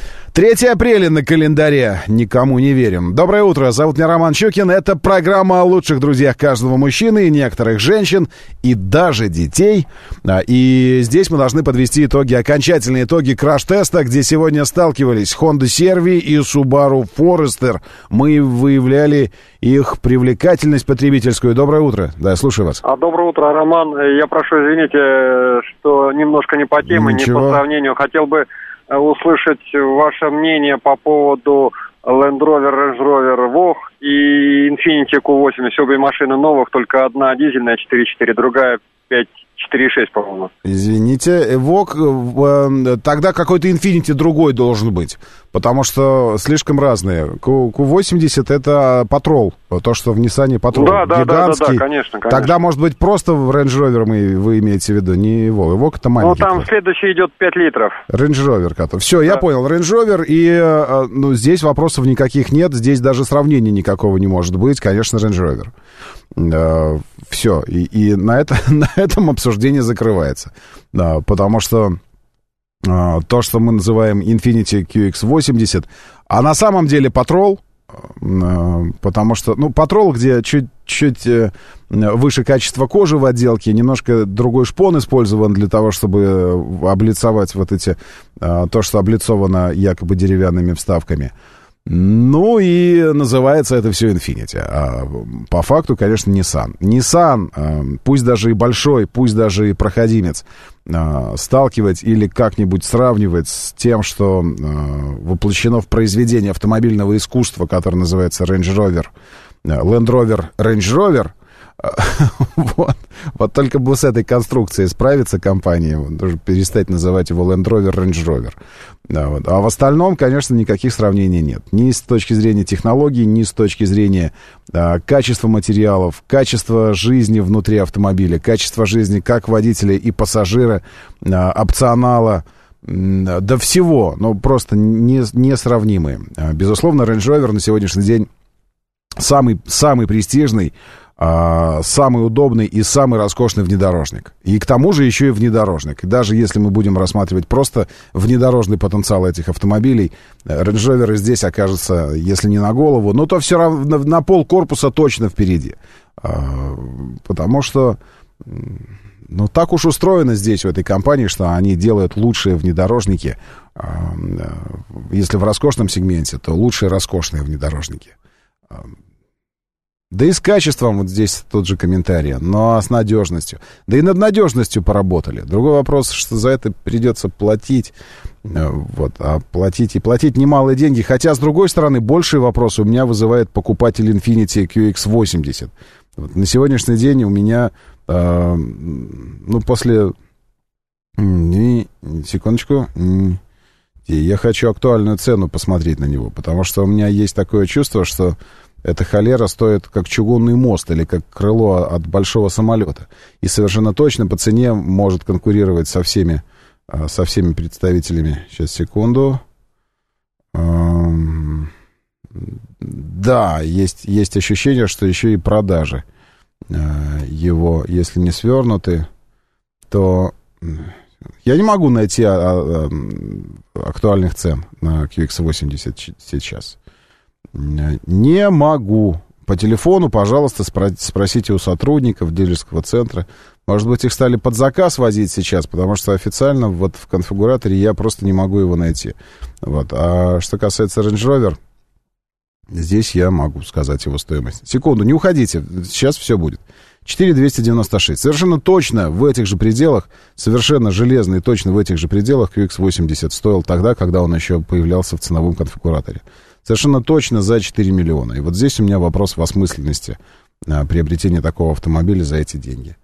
3 апреля на календаре. Никому не верим. Доброе утро. Зовут меня Роман Щукин. Это программа о лучших друзьях каждого мужчины и некоторых женщин, и даже детей. И здесь мы должны подвести итоги, окончательные итоги краш-теста, где сегодня сталкивались Honda CR-V и Subaru Forester. Мы выявляли их привлекательность потребительскую. Доброе утро. Да, слушаю вас. Доброе утро, Роман. Я прошу извините, что немножко не по теме, Ничего. Не по сравнению. Хотел бы услышать ваше мнение по поводу Land Rover, Range Rover Vogue и Infiniti Q80. Обе машины новых, только одна дизельная 4.4, другая 5.4.6, по-моему. Извините, Vogue, тогда какой-то Infiniti другой должен быть, потому что слишком разные. Q80 это Patrol, то, что в Ниссане Patrol. Да, конечно. Тогда, может быть, просто в Range Rover вы имеете в виду, не Vogue. Vogue это маленький. Там следующий идет 5 литров. Range Rover. Все, я понял. Range Rover, и здесь вопросов никаких нет, здесь даже сравнения никакого не может быть. Конечно, Range Rover. Все, и на этом обсуждение закрывается. Потому что то, что мы называем Infiniti QX80, а на самом деле Patrol, потому что, Patrol, где чуть выше качество кожи в отделке, немножко другой шпон использован для того, чтобы облицовать вот эти, то, что облицовано якобы деревянными вставками. Ну и называется это все Infiniti. А по факту, конечно, Nissan. Nissan, пусть даже и большой, пусть даже и проходимец, сталкивать или как-нибудь сравнивать с тем, что воплощено в произведение автомобильного искусства, которое называется Range Rover, Land Rover Range Rover, вот только бы с этой конструкцией справиться компания, даже перестать называть его Land Rover Range Rover. Да, вот. А в остальном, конечно, никаких сравнений нет. Ни с точки зрения технологий, ни с точки зрения качества материалов, качества жизни внутри автомобиля, качества жизни как водителя и пассажира, опционала, до всего, ну, просто несравнимые. Безусловно, Range Rover на сегодняшний день самый престижный, самый удобный и самый роскошный внедорожник. И к тому же еще и внедорожник. И даже если мы будем рассматривать просто внедорожный потенциал этих автомобилей, Range Rover здесь окажется, если не на голову, но то все равно на пол корпуса точно впереди. Потому что, ну, так уж устроено здесь, в этой компании, что они делают лучшие внедорожники. Если в роскошном сегменте, то лучшие роскошные внедорожники. Да и с качеством, вот здесь тот же комментарий, но с надежностью. Да и над надежностью поработали. Другой вопрос, что за это придется платить. Вот, а платить немалые деньги. Хотя, с другой стороны, больший вопрос у меня вызывает покупатель Infiniti QX80. Вот, на сегодняшний день у меня, ну, после... Секундочку. Я хочу актуальную цену посмотреть на него, потому что у меня есть такое чувство, что эта холера стоит как чугунный мост или как крыло от большого самолета. И совершенно точно по цене может конкурировать со всеми представителями. Сейчас, секунду. Да, есть ощущение, что еще и продажи его, если не свернуты, то я не могу найти актуальных цен на QX80 сейчас. Не могу. По телефону, пожалуйста, спросите у сотрудников дилерского центра. Может быть, их стали под заказ возить сейчас, потому что официально вот в конфигураторе я просто не могу его найти. Вот. А что касается Range Rover, здесь я могу сказать его стоимость. Секунду, не уходите, сейчас все будет. 4296. Совершенно точно в этих же пределах, совершенно железно и точно в этих же пределах QX80 стоил тогда, когда он еще появлялся в ценовом конфигураторе. Совершенно точно за 4 миллиона. И вот здесь у меня вопрос в осмысленности приобретения такого автомобиля за эти деньги.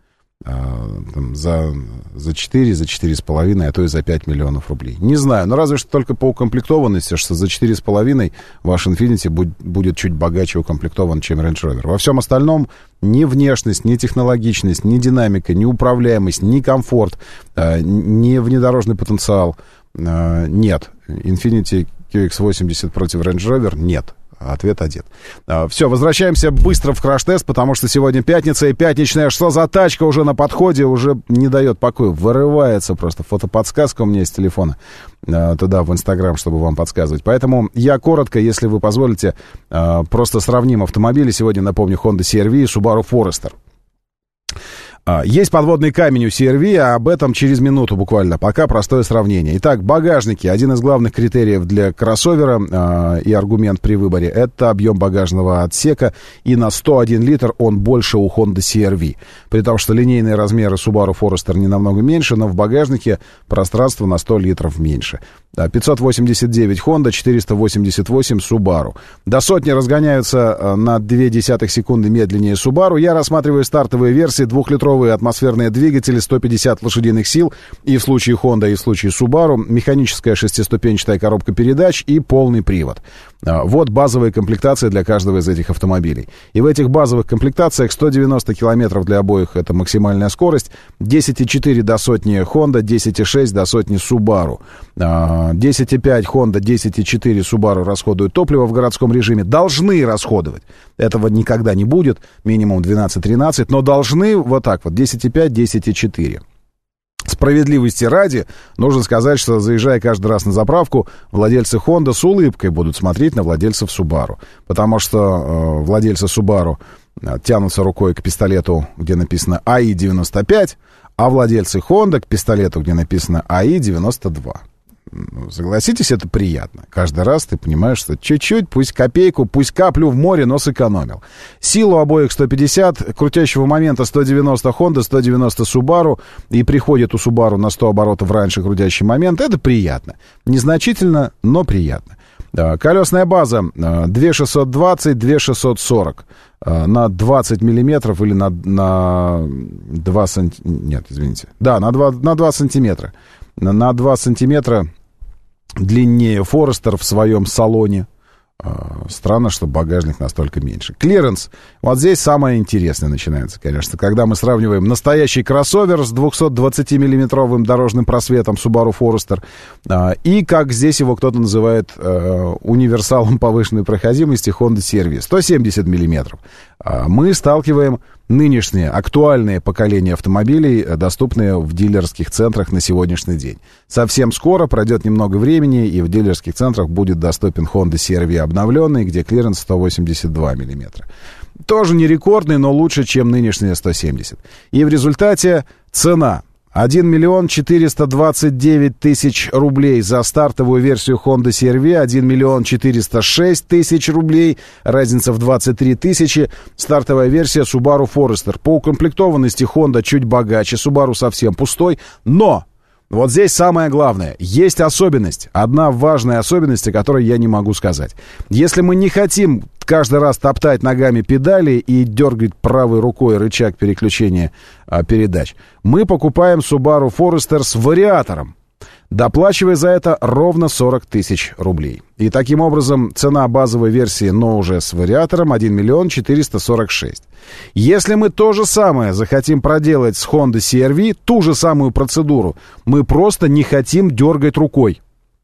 За 4, за 4,5, а то и за 5 миллионов рублей. Не знаю, но разве что только по укомплектованности, что за 4,5 ваш Infiniti будет чуть богаче укомплектован, чем Range Rover. Во всем остальном ни внешность, ни технологичность, ни динамика, ни управляемость, ни комфорт, ни внедорожный потенциал нет. Infiniti QX80 против Range Rover нет. Ответ один. Все, возвращаемся быстро в краш-тест, потому что сегодня пятница, и пятничная «Что за тачка» уже на подходе, уже не дает покоя, вырывается просто. Фотоподсказка у меня есть с телефона туда, в Инстаграм, чтобы вам подсказывать. Поэтому я коротко, если вы позволите, просто сравним автомобили. Сегодня, напомню, Honda CR-V и Subaru Forester. Есть подводный камень у CR-V, а об этом через минуту буквально. Пока простое сравнение. Итак, багажники. Один из главных критериев для кроссовера и аргумент при выборе — это объем багажного отсека. И на 101 литр он больше у Honda CR-V. При том, что линейные размеры Subaru Forester не намного меньше, но в багажнике пространство на 100 литров меньше. 589 Honda, 488 Subaru. До сотни разгоняются на 0,2 секунды медленнее Subaru. Я рассматриваю стартовые версии, двухлитровые атмосферные двигатели, 150 лошадиных сил. И в случае Honda, и в случае Subaru механическая шестиступенчатая коробка передач и полный привод. Вот базовые комплектации для каждого из этих автомобилей. И в этих базовых комплектациях 190 километров для обоих — это максимальная скорость. 10,4 до сотни Honda, 10,6 до сотни Subaru. 10,5 Honda, 10,4 Subaru расходуют топливо в городском режиме. Должны расходовать. Этого никогда не будет. Минимум 12-13. Но должны вот так вот. 10,5, 10,4. Справедливости ради, нужно сказать, что, заезжая каждый раз на заправку, владельцы Honda с улыбкой будут смотреть на владельцев Subaru. Потому что владельцы Subaru тянутся рукой к пистолету, где написано АИ-95, а владельцы Honda к пистолету, где написано АИ-92. Согласитесь, это приятно. Каждый раз ты понимаешь, что чуть-чуть, пусть копейку, пусть каплю в море, но сэкономил. Силу обоих 150, крутящего момента 190 Honda, 190 Subaru, и приходит у Subaru на 100 оборотов раньше крутящий момент. Это приятно. Незначительно, но приятно. Колесная база 2620, 2640 на 20 миллиметров или на 2 сантиметра. Нет, извините. Да, на 2 сантиметра. На 2 сантиметра длиннее Форестер в своем салоне. Странно, что багажник настолько меньше. Клиренс. Вот здесь самое интересное начинается, конечно. Когда мы сравниваем настоящий кроссовер с 220-миллиметровым дорожным просветом Subaru Forester и, как здесь его кто-то называет, универсалом повышенной проходимости Honda CR-V. 170 миллиметров. Мы сталкиваем нынешнее актуальное поколение автомобилей, доступные в дилерских центрах на сегодняшний день. Совсем скоро, пройдет немного времени, и в дилерских центрах будет доступен Honda CR-V обновленный, где клиренс 182 миллиметра. Тоже не рекордный, но лучше, чем нынешние 170. И в результате цена 1 миллион 429 тысяч рублей за стартовую версию Honda CR-V, 1 миллион 406 тысяч рублей, разница в 23 тысячи, стартовая версия Subaru Forester. По укомплектованности Honda чуть богаче, Subaru совсем пустой, но вот здесь самое главное. Есть особенность, одна важная особенность, о которой я не могу сказать. Если мы не хотим каждый раз топтать ногами педали и дергать правой рукой рычаг переключения передач, мы покупаем Subaru Forester с вариатором, доплачивая за это ровно 40 тысяч рублей. И таким образом цена базовой версии, но уже с вариатором, 1 миллион 446. Если мы то же самое захотим проделать с Honda CR-V, ту же самую процедуру, мы просто не хотим дергать рукой.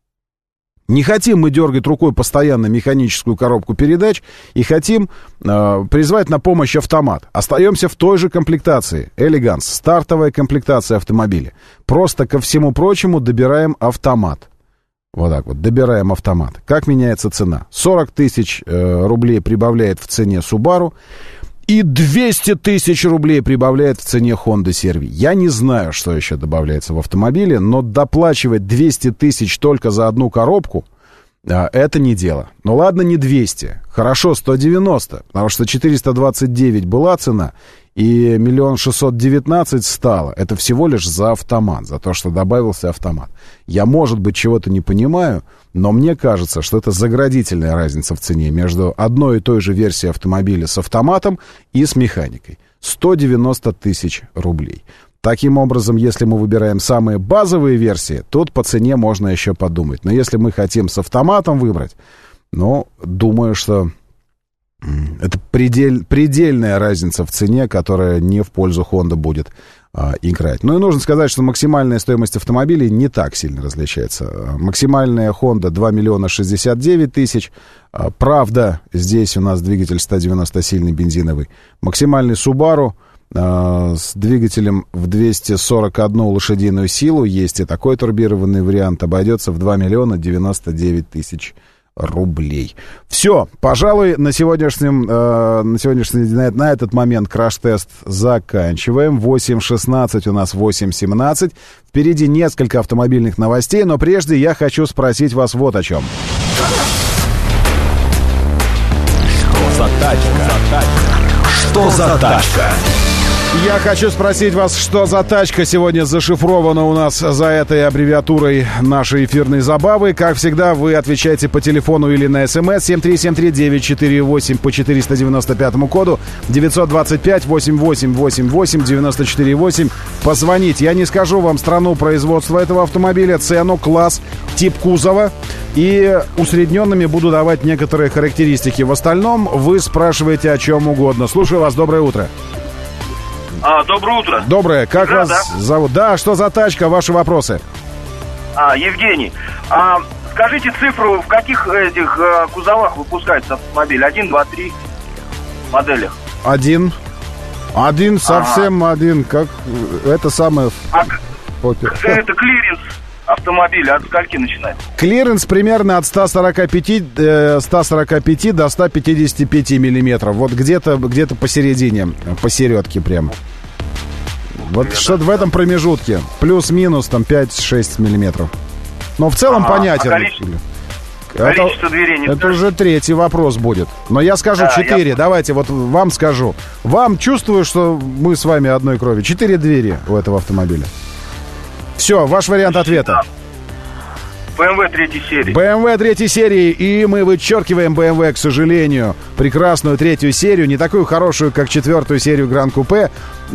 Не хотим мы дергать рукой постоянно механическую коробку передач и хотим призвать на помощь автомат. Остаемся в той же комплектации. Элеганс, стартовая комплектация автомобиля. Просто ко всему прочему добираем автомат. Вот так вот, добираем автомат. Как меняется цена? 40 тысяч рублей прибавляет в цене Subaru. И 200 тысяч рублей прибавляет в цене Honda CR-V. Я не знаю, что еще добавляется в автомобиле, но доплачивать 200 тысяч только за одну коробку, это не дело. Ну ладно, не 200, хорошо, 190, потому что 429 была цена, и 1 619 000 стало. Это всего лишь за автомат, за то, что добавился автомат. Я, может быть, чего-то не понимаю, но мне кажется, что это заградительная разница в цене между одной и той же версией автомобиля с автоматом и с механикой. 190 тысяч рублей. Таким образом, если мы выбираем самые базовые версии, тут по цене можно еще подумать. Но если мы хотим с автоматом выбрать, ну, думаю, что это предельная разница в цене, которая не в пользу Honda будет играть. Ну и нужно сказать, что максимальная стоимость автомобилей не так сильно различается. Максимальная Honda 2 миллиона 69 тысяч. Правда, здесь у нас двигатель 190-сильный бензиновый. Максимальный Subaru с двигателем в 241 лошадиную силу, есть и такой турбированный вариант, обойдется в 2 миллиона 99 тысяч рублей. Все, пожалуй, на этот момент краш-тест заканчиваем. 8.16 у нас 8.17. Впереди несколько автомобильных новостей, но прежде я хочу спросить вас вот о чем. Что за тачка? Что за тачка? Я хочу спросить вас, что за тачка сегодня зашифрована у нас за этой аббревиатурой нашей эфирной забавы. Как всегда, вы отвечаете по телефону или на СМС 7373948 по 495 коду 925-8888-948. Позвонить. Я не скажу вам страну производства этого автомобиля, цену, класс, тип кузова. И усредненными буду давать некоторые характеристики. В остальном вы спрашиваете о чем угодно. Слушаю вас. Доброе утро. Доброе утро. Доброе. Как вас зовут? Да, что за тачка? Ваши вопросы. Евгений. Скажите цифру, в каких этих кузовах выпускается автомобиль? 1, 2, 3 моделях? Один, совсем один. Как это самое... Это клиренс автомобиля от скольки начинается? Клиренс примерно от 145 до 155 миллиметров. Вот где-то посередине, посередке прямо. Вот что-то в этом промежутке. Плюс-минус там 5-6 миллиметров. Но в целом понятен. Количество дверей не это уже третий вопрос будет. Но я скажу 4. Давайте, вот вам скажу. Вам чувствую, что мы с вами одной крови. 4 двери у этого автомобиля. Все, ваш вариант ответа. BMW 3 серии. BMW 3 серии, и мы вычеркиваем BMW, к сожалению, прекрасную 3 серию, не такую хорошую, как 4 серию Гран Купе.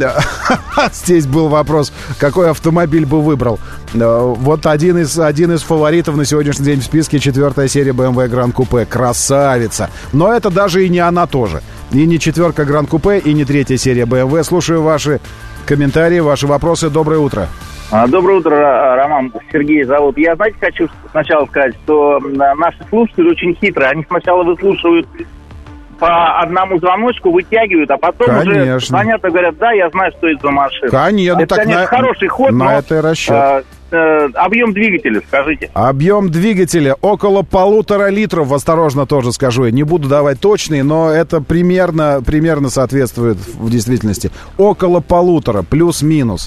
Здесь был вопрос, какой автомобиль бы выбрал. Вот один из фаворитов на сегодняшний день в списке 4 серия BMW Гран Купе. Красавица. Но это даже и не она тоже. И не 4 Гран Купе, и не 3 серия BMW. Слушаю ваши комментарии, ваши вопросы. Доброе утро. Доброе утро, Роман. Сергей зовут. Я, знаете, хочу сначала сказать, что наши слушатели очень хитрые. Они сначала выслушивают по одному звоночку, вытягивают, а потом уже звонят и говорят, да, я знаю, что это за машина. Конечно. Это, конечно, хороший ход, на но это и расчет. Объем двигателя, скажите. Объем двигателя около 1,5 литров, осторожно тоже скажу. Я не буду давать точные, но это примерно соответствует в действительности. Около 1,5, плюс-минус.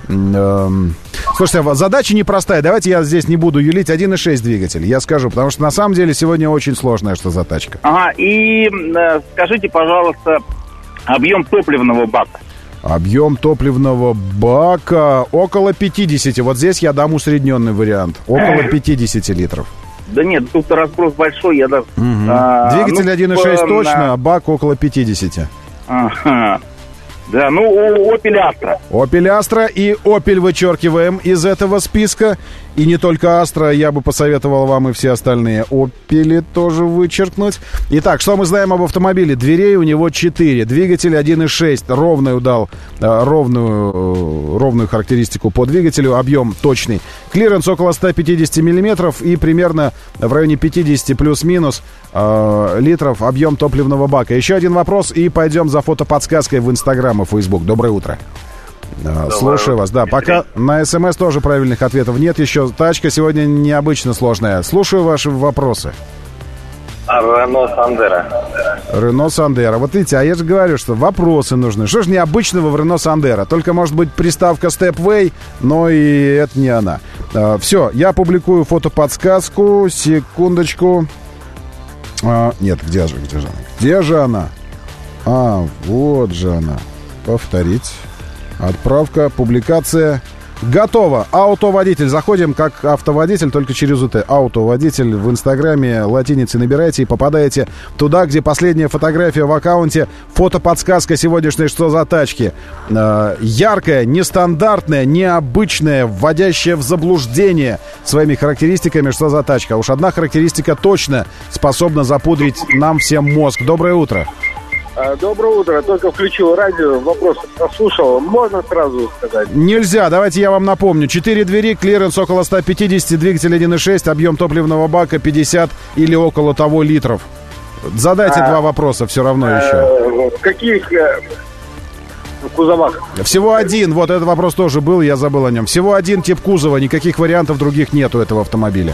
Слушайте, задача непростая. Давайте я здесь не буду юлить. 1,6 двигатель, я скажу, потому что на самом деле сегодня очень сложная что за тачка. Ага, и скажите, пожалуйста, объем топливного бака. Объем топливного бака около 50. Вот здесь я дам усредненный вариант. Около 50 литров. Да нет, тут разброс большой, я даже... Двигатель 1,6 точно, а бак около 50. Ага. Да, Opel Astra. Opel Astra и Opel вычеркиваем из этого списка. И не только Astra, я бы посоветовал вам и все остальные Opel тоже вычеркнуть. Итак, что мы знаем об автомобиле? Дверей у него 4. Двигатель 1,6. Ровную дал, ровную характеристику по двигателю. Объем точный. Клиренс около 150 миллиметров и примерно в районе 50 плюс-минус литров объем топливного бака. Еще один вопрос и пойдем за фотоподсказкой в Инстаграм и Фейсбук. Доброе утро. Слушаю вас. Да, пока на СМС тоже правильных ответов нет еще. Тачка сегодня необычно сложная. Слушаю ваши вопросы. Рено Сандеро. Рено Сандеро. Вот видите, а я же говорю, что вопросы нужны. Что же необычного в Рено Сандеро? Только, может быть, приставка Stepway, но и это не она. Все, я публикую фотоподсказку. Секундочку. Нет, где же она? Где же она? Вот же она. Повторить. Отправка, публикация. Готово. Автоводитель. Заходим как автоводитель, только через УТ. Автоводитель в Инстаграме латиницей набираете и попадаете туда, где последняя фотография в аккаунте. Фотоподсказка сегодняшней «Что за тачки». Яркая, нестандартная, необычная, вводящая в заблуждение своими характеристиками «Что за тачка». Уж одна характеристика точно способна запудрить нам всем мозг. Доброе утро. Доброе утро. Только включил радио, вопрос послушал. Можно сразу сказать? Нельзя. Давайте я вам напомню. 4 двери, клиренс около 150, двигатель 1,6, объем топливного бака 50 или около того литров. Задайте два вопроса все равно еще. В каких кузовах? Всего один. Вот этот вопрос тоже был, я забыл о нем. Всего один тип кузова, никаких вариантов других нет у этого автомобиля.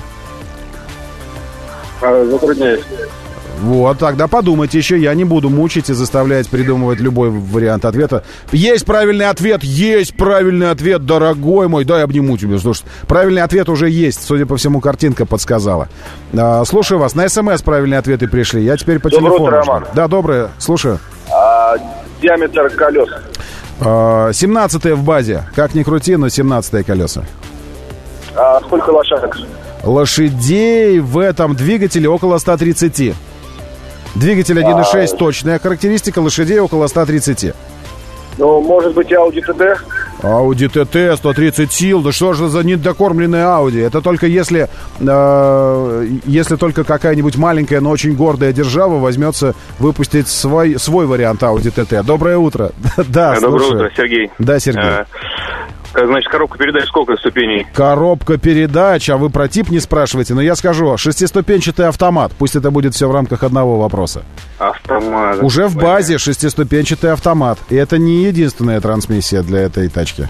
Затрудняюсь. Вот, тогда подумайте еще. Я не буду мучить и заставлять придумывать любой вариант ответа. Есть правильный ответ, дорогой мой. Дай обниму тебя. Слушай, правильный ответ уже есть. Судя по всему, картинка подсказала. Слушаю вас. На СМС правильные ответы пришли. Я теперь по телефону. Доброе утро, Роман. Да, доброе. Слушаю. Диаметр колес. 17-е в базе. Как ни крути, но 17-е колеса. Сколько лошадок? Лошадей в этом двигателе около 130. Двигатель 1.6 точная характеристика, лошадей около 130. Ну, может быть, Audi TT? Audi TT, 130 сил. Да что же за недокормленная Audi? Это только если только какая-нибудь маленькая, но очень гордая держава возьмется выпустить свой вариант Audi TT. Доброе утро. Да, доброе утро, Сергей. Да, Сергей. Значит, коробка передач сколько ступеней? Коробка передач, а вы про тип не спрашиваете, но я скажу, 6-ступенчатый автомат. Пусть это будет все в рамках одного вопроса. Автомат. Уже в базе 6-ступенчатый автомат. И это не единственная трансмиссия для этой тачки.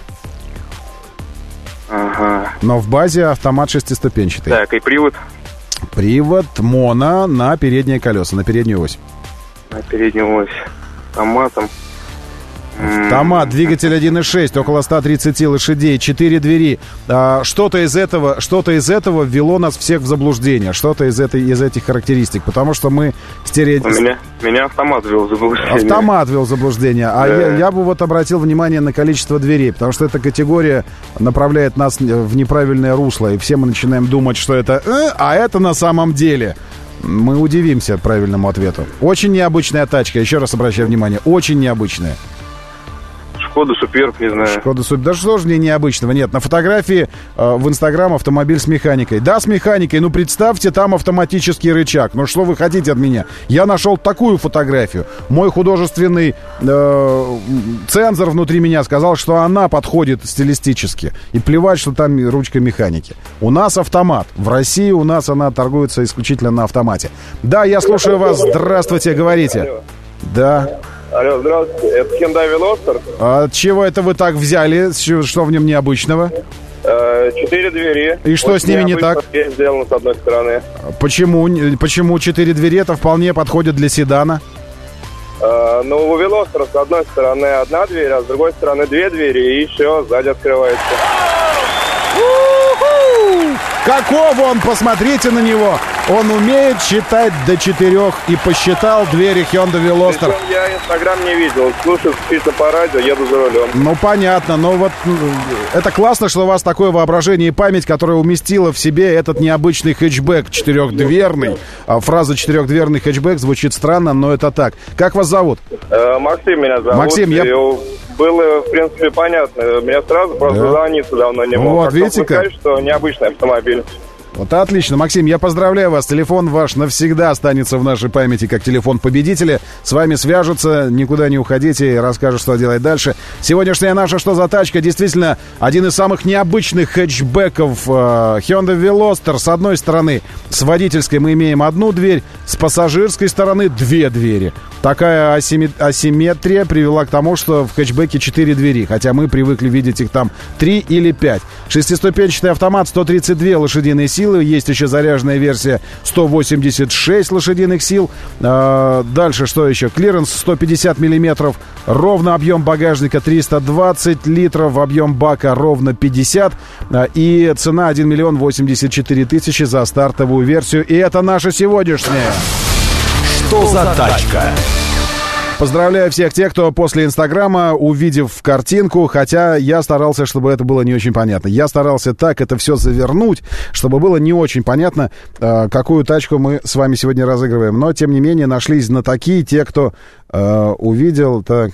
Ага. Но в базе автомат 6-ступенчатый. Так, и привод? Привод моно на передние колеса, на переднюю ось. На переднюю ось. Автоматом. Автомат, двигатель 1.6, около 130 лошадей, 4 двери. Что-то из этого ввело нас всех в заблуждение. Что-то из этих характеристик. Потому что мы Меня автомат ввел в заблуждение. Автомат ввел в заблуждение. А я бы вот обратил внимание на количество дверей. Потому что эта категория направляет нас в неправильное русло. И все мы начинаем думать, что это... А это на самом деле... Мы удивимся правильному ответу. Очень необычная тачка. Еще раз обращаю внимание. Очень необычная. Шкода Суперб, не знаю. Шкода Суперб. Да что же мне необычного? Нет, на фотографии в Инстаграм автомобиль с механикой. Да, с механикой. Ну, представьте, там автоматический рычаг. Ну, что вы хотите от меня? Я нашел такую фотографию. Мой художественный цензор внутри меня сказал, что она подходит стилистически. И плевать, что там ручка механики. У нас автомат. В России у нас она торгуется исключительно на автомате. Да, я слушаю вас. Здравствуйте, говорите. Алло. Да. Алло, здравствуйте, это Hyundai Veloster. А чего это вы так взяли? Что в нем необычного? 4 двери. И что с ними не так? Сделано с одной стороны. Почему 4 двери? Это вполне подходит для седана. Ну, у Veloster с одной стороны одна дверь, а с другой стороны 2 двери, и все, сзади открывается. Каков он, посмотрите на него. Он умеет считать до 4 и посчитал двери Hyundai Veloster. Причем я Инстаграм не видел, слушаю исключительно по радио, еду за рулем. Ну, понятно, но вот это классно, что у вас такое воображение и память, которая уместила в себе этот необычный хэтчбэк 4-дверный. Фраза 4-дверный хэтчбэк звучит странно, но это так. Как вас зовут? Максим меня зовут. Максим, было, в принципе, понятно. Меня сразу просто звониться давно не мог. Вот, видите как? Сказать, что необычный автомобиль. Вот отлично, Максим, я поздравляю вас. Телефон ваш навсегда останется в нашей памяти как телефон победителя. С вами свяжутся, никуда не уходите и расскажут, что делать дальше. Сегодняшняя наша «Что за тачка?» действительно один из самых необычных хэтчбеков Hyundai Veloster. С одной стороны, с водительской мы имеем одну дверь, с пассажирской стороны 2 двери. Такая асимметрия привела к тому, что в хэтчбеке 4 двери, хотя мы привыкли видеть их там 3 или 5. Шестиступенчатый автомат, 132 лошадиные силы. Есть еще заряженная версия 186 лошадиных сил. Дальше что еще? Клиренс 150 миллиметров. Ровно объем багажника 320 литров. Объем бака ровно 50. И цена 1 миллион 84 тысячи за стартовую версию. И это наша сегодняшняя. Что за тачка? Поздравляю всех тех, кто после Инстаграма, увидев картинку, хотя я старался, чтобы это было не очень понятно. Я старался так это все завернуть, чтобы было не очень понятно, какую тачку мы с вами сегодня разыгрываем. Но, тем не менее, нашлись знатоки, те, кто увидел... Так,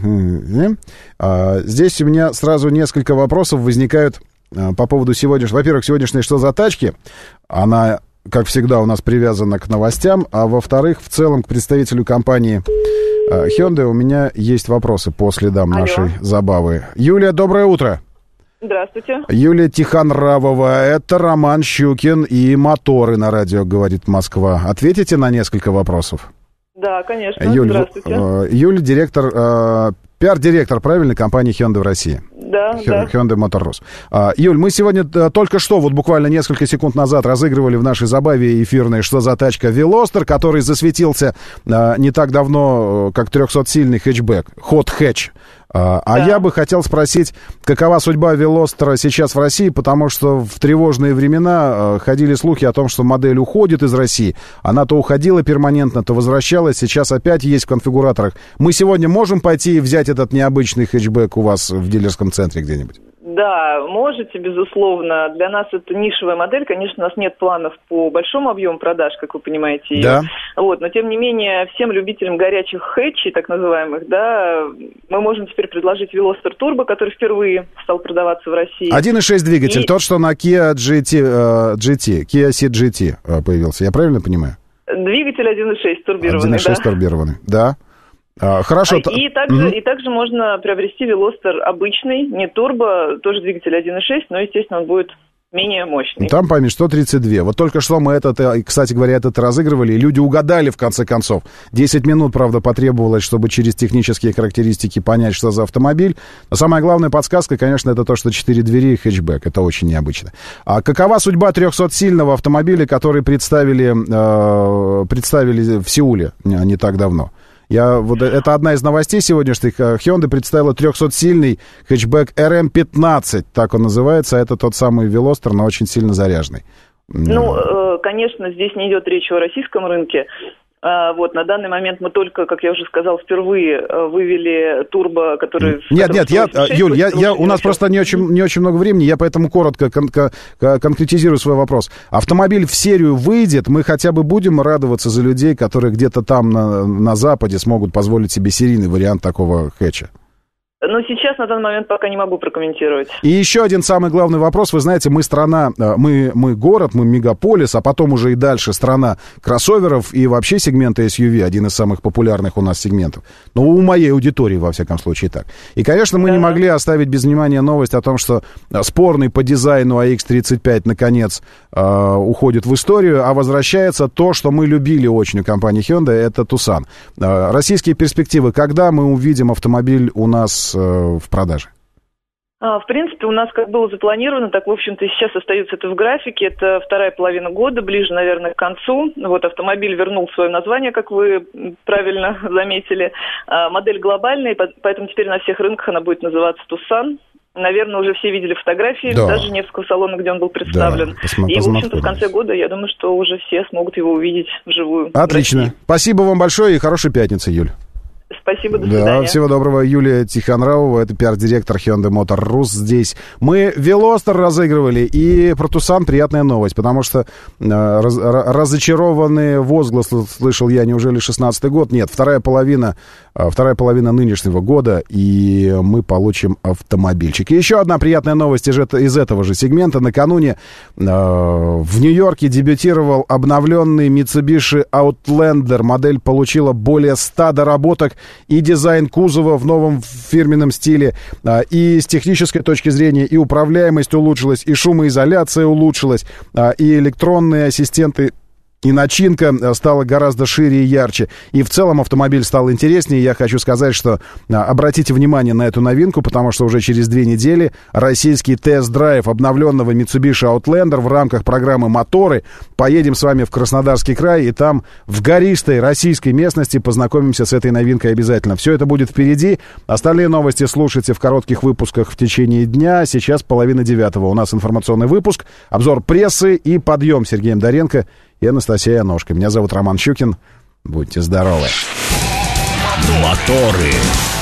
здесь у меня сразу несколько вопросов возникают по поводу сегодняшнего. Во-первых, сегодняшней «Что за тачки?» Она, как всегда, у нас привязана к новостям. А во-вторых, в целом, к представителю компании Hyundai у меня есть вопросы по следам нашей забавы. Юлия, доброе утро. Здравствуйте. Юлия Тихонравова, это Роман Щукин и «Моторы» на радио «Говорит Москва». Ответите на несколько вопросов? Да, конечно. Юль, здравствуйте. Юлия, директор, пиар-директор, правильно, компании Hyundai в России? Да, да. Hyundai Motor Rus. Юль, мы сегодня только что, вот буквально несколько секунд назад, разыгрывали в нашей забаве эфирной «Что за тачка» Veloster, который засветился не так давно, как 300-сильный хэтчбэк, Hot Hatch. Я бы хотел спросить, какова судьба Veloster сейчас в России, потому что в тревожные времена ходили слухи о том, что модель уходит из России. Она то уходила перманентно, то возвращалась, сейчас опять есть в конфигураторах. Мы сегодня можем пойти и взять этот необычный хэтчбэк у вас в дилерском центре где-нибудь? Да, можете, безусловно. Для нас это нишевая модель. Конечно, у нас нет планов по большому объему продаж, как вы понимаете. Да. Вот, но, тем не менее, всем любителям горячих хэтчей, так называемых, да, мы можем теперь предложить Veloster Turbo, который впервые стал продаваться в России. 1.6 двигатель, тот, что на Kia Ceed GT появился. Я правильно понимаю? Двигатель 1.6 турбированный, 1.6 турбированный, да. Хорошо. И также можно приобрести Veloster обычный, не турбо, тоже двигатель 1.6, но, естественно, он будет менее мощный. Там память 132. Вот только что мы кстати говоря, этот разыгрывали, и люди угадали в конце концов. 10 минут, правда, потребовалось, чтобы через технические характеристики понять, что за автомобиль. Но самая главная подсказка, конечно, это то, что 4 двери и хэтчбэк. Это очень необычно. А какова судьба 300-сильного автомобиля, который представили в Сеуле не так давно? Это одна из новостей сегодняшних. Hyundai представила 300-сильный хэтчбэк RM15, так он называется. Это тот самый Veloster, но очень сильно заряженный. Конечно, здесь не идет речь о российском рынке. На данный момент мы только, как я уже сказал, впервые вывели турбо, который... Юль, у нас просто не очень много времени, я поэтому коротко конкретизирую свой вопрос. Автомобиль в серию выйдет, мы хотя бы будем радоваться за людей, которые где-то там на Западе смогут позволить себе серийный вариант такого хэтча? Но сейчас, на данный момент, пока не могу прокомментировать. И еще один самый главный вопрос. Вы знаете, мы страна, мы город, мы мегаполис, а потом уже и дальше страна кроссоверов и вообще сегмента SUV, один из самых популярных у нас сегментов. Но у моей аудитории, во всяком случае, так. И, конечно, мы не могли оставить без внимания новость о том, что спорный по дизайну AX35, наконец, уходит в историю, а возвращается то, что мы любили очень у компании Hyundai, это Tucson. Российские перспективы. Когда мы увидим автомобиль у нас в продаже? В принципе, у нас как было запланировано, так, в общем-то, и сейчас остается это в графике. Это вторая половина года, ближе, наверное, к концу. Автомобиль вернул свое название, как вы правильно заметили. Модель глобальная, поэтому теперь на всех рынках она будет называться Tucson. Наверное, уже все видели фотографии даже Женевского салона, где он был представлен. И, в общем-то, в конце года, я думаю, что уже все смогут его увидеть вживую. Отлично. Спасибо вам большое и хорошей пятницы, Юль. Спасибо, до свидания. Всего доброго. Юлия Тихонравова, это пиар-директор Hyundai Motor Rus здесь. Мы Veloster разыгрывали, и про Tucson приятная новость, потому что разочарованные возгласы слышал я, неужели 16-й год? Нет, вторая половина нынешнего года, и мы получим автомобильчик. И еще одна приятная новость из этого же сегмента. Накануне в Нью-Йорке дебютировал обновленный Mitsubishi Outlander. Модель получила более 100 доработок, и дизайн кузова в новом фирменном стиле, и с технической точки зрения и управляемость улучшилась, и шумоизоляция улучшилась, и электронные ассистенты, и начинка стала гораздо шире и ярче. И в целом автомобиль стал интереснее. Я хочу сказать, что обратите внимание на эту новинку, потому что уже через 2 недели российский тест-драйв обновленного Mitsubishi Outlander в рамках программы «Моторы». Поедем с вами в Краснодарский край, и там в гористой российской местности познакомимся с этой новинкой обязательно. Все это будет впереди. Остальные новости слушайте в коротких выпусках в течение дня. Сейчас 8:30 у нас информационный выпуск, обзор прессы и подъем с Сергеем Доренко и Анастасия Яношко. Меня зовут Роман Щукин. Будьте здоровы. Моторы.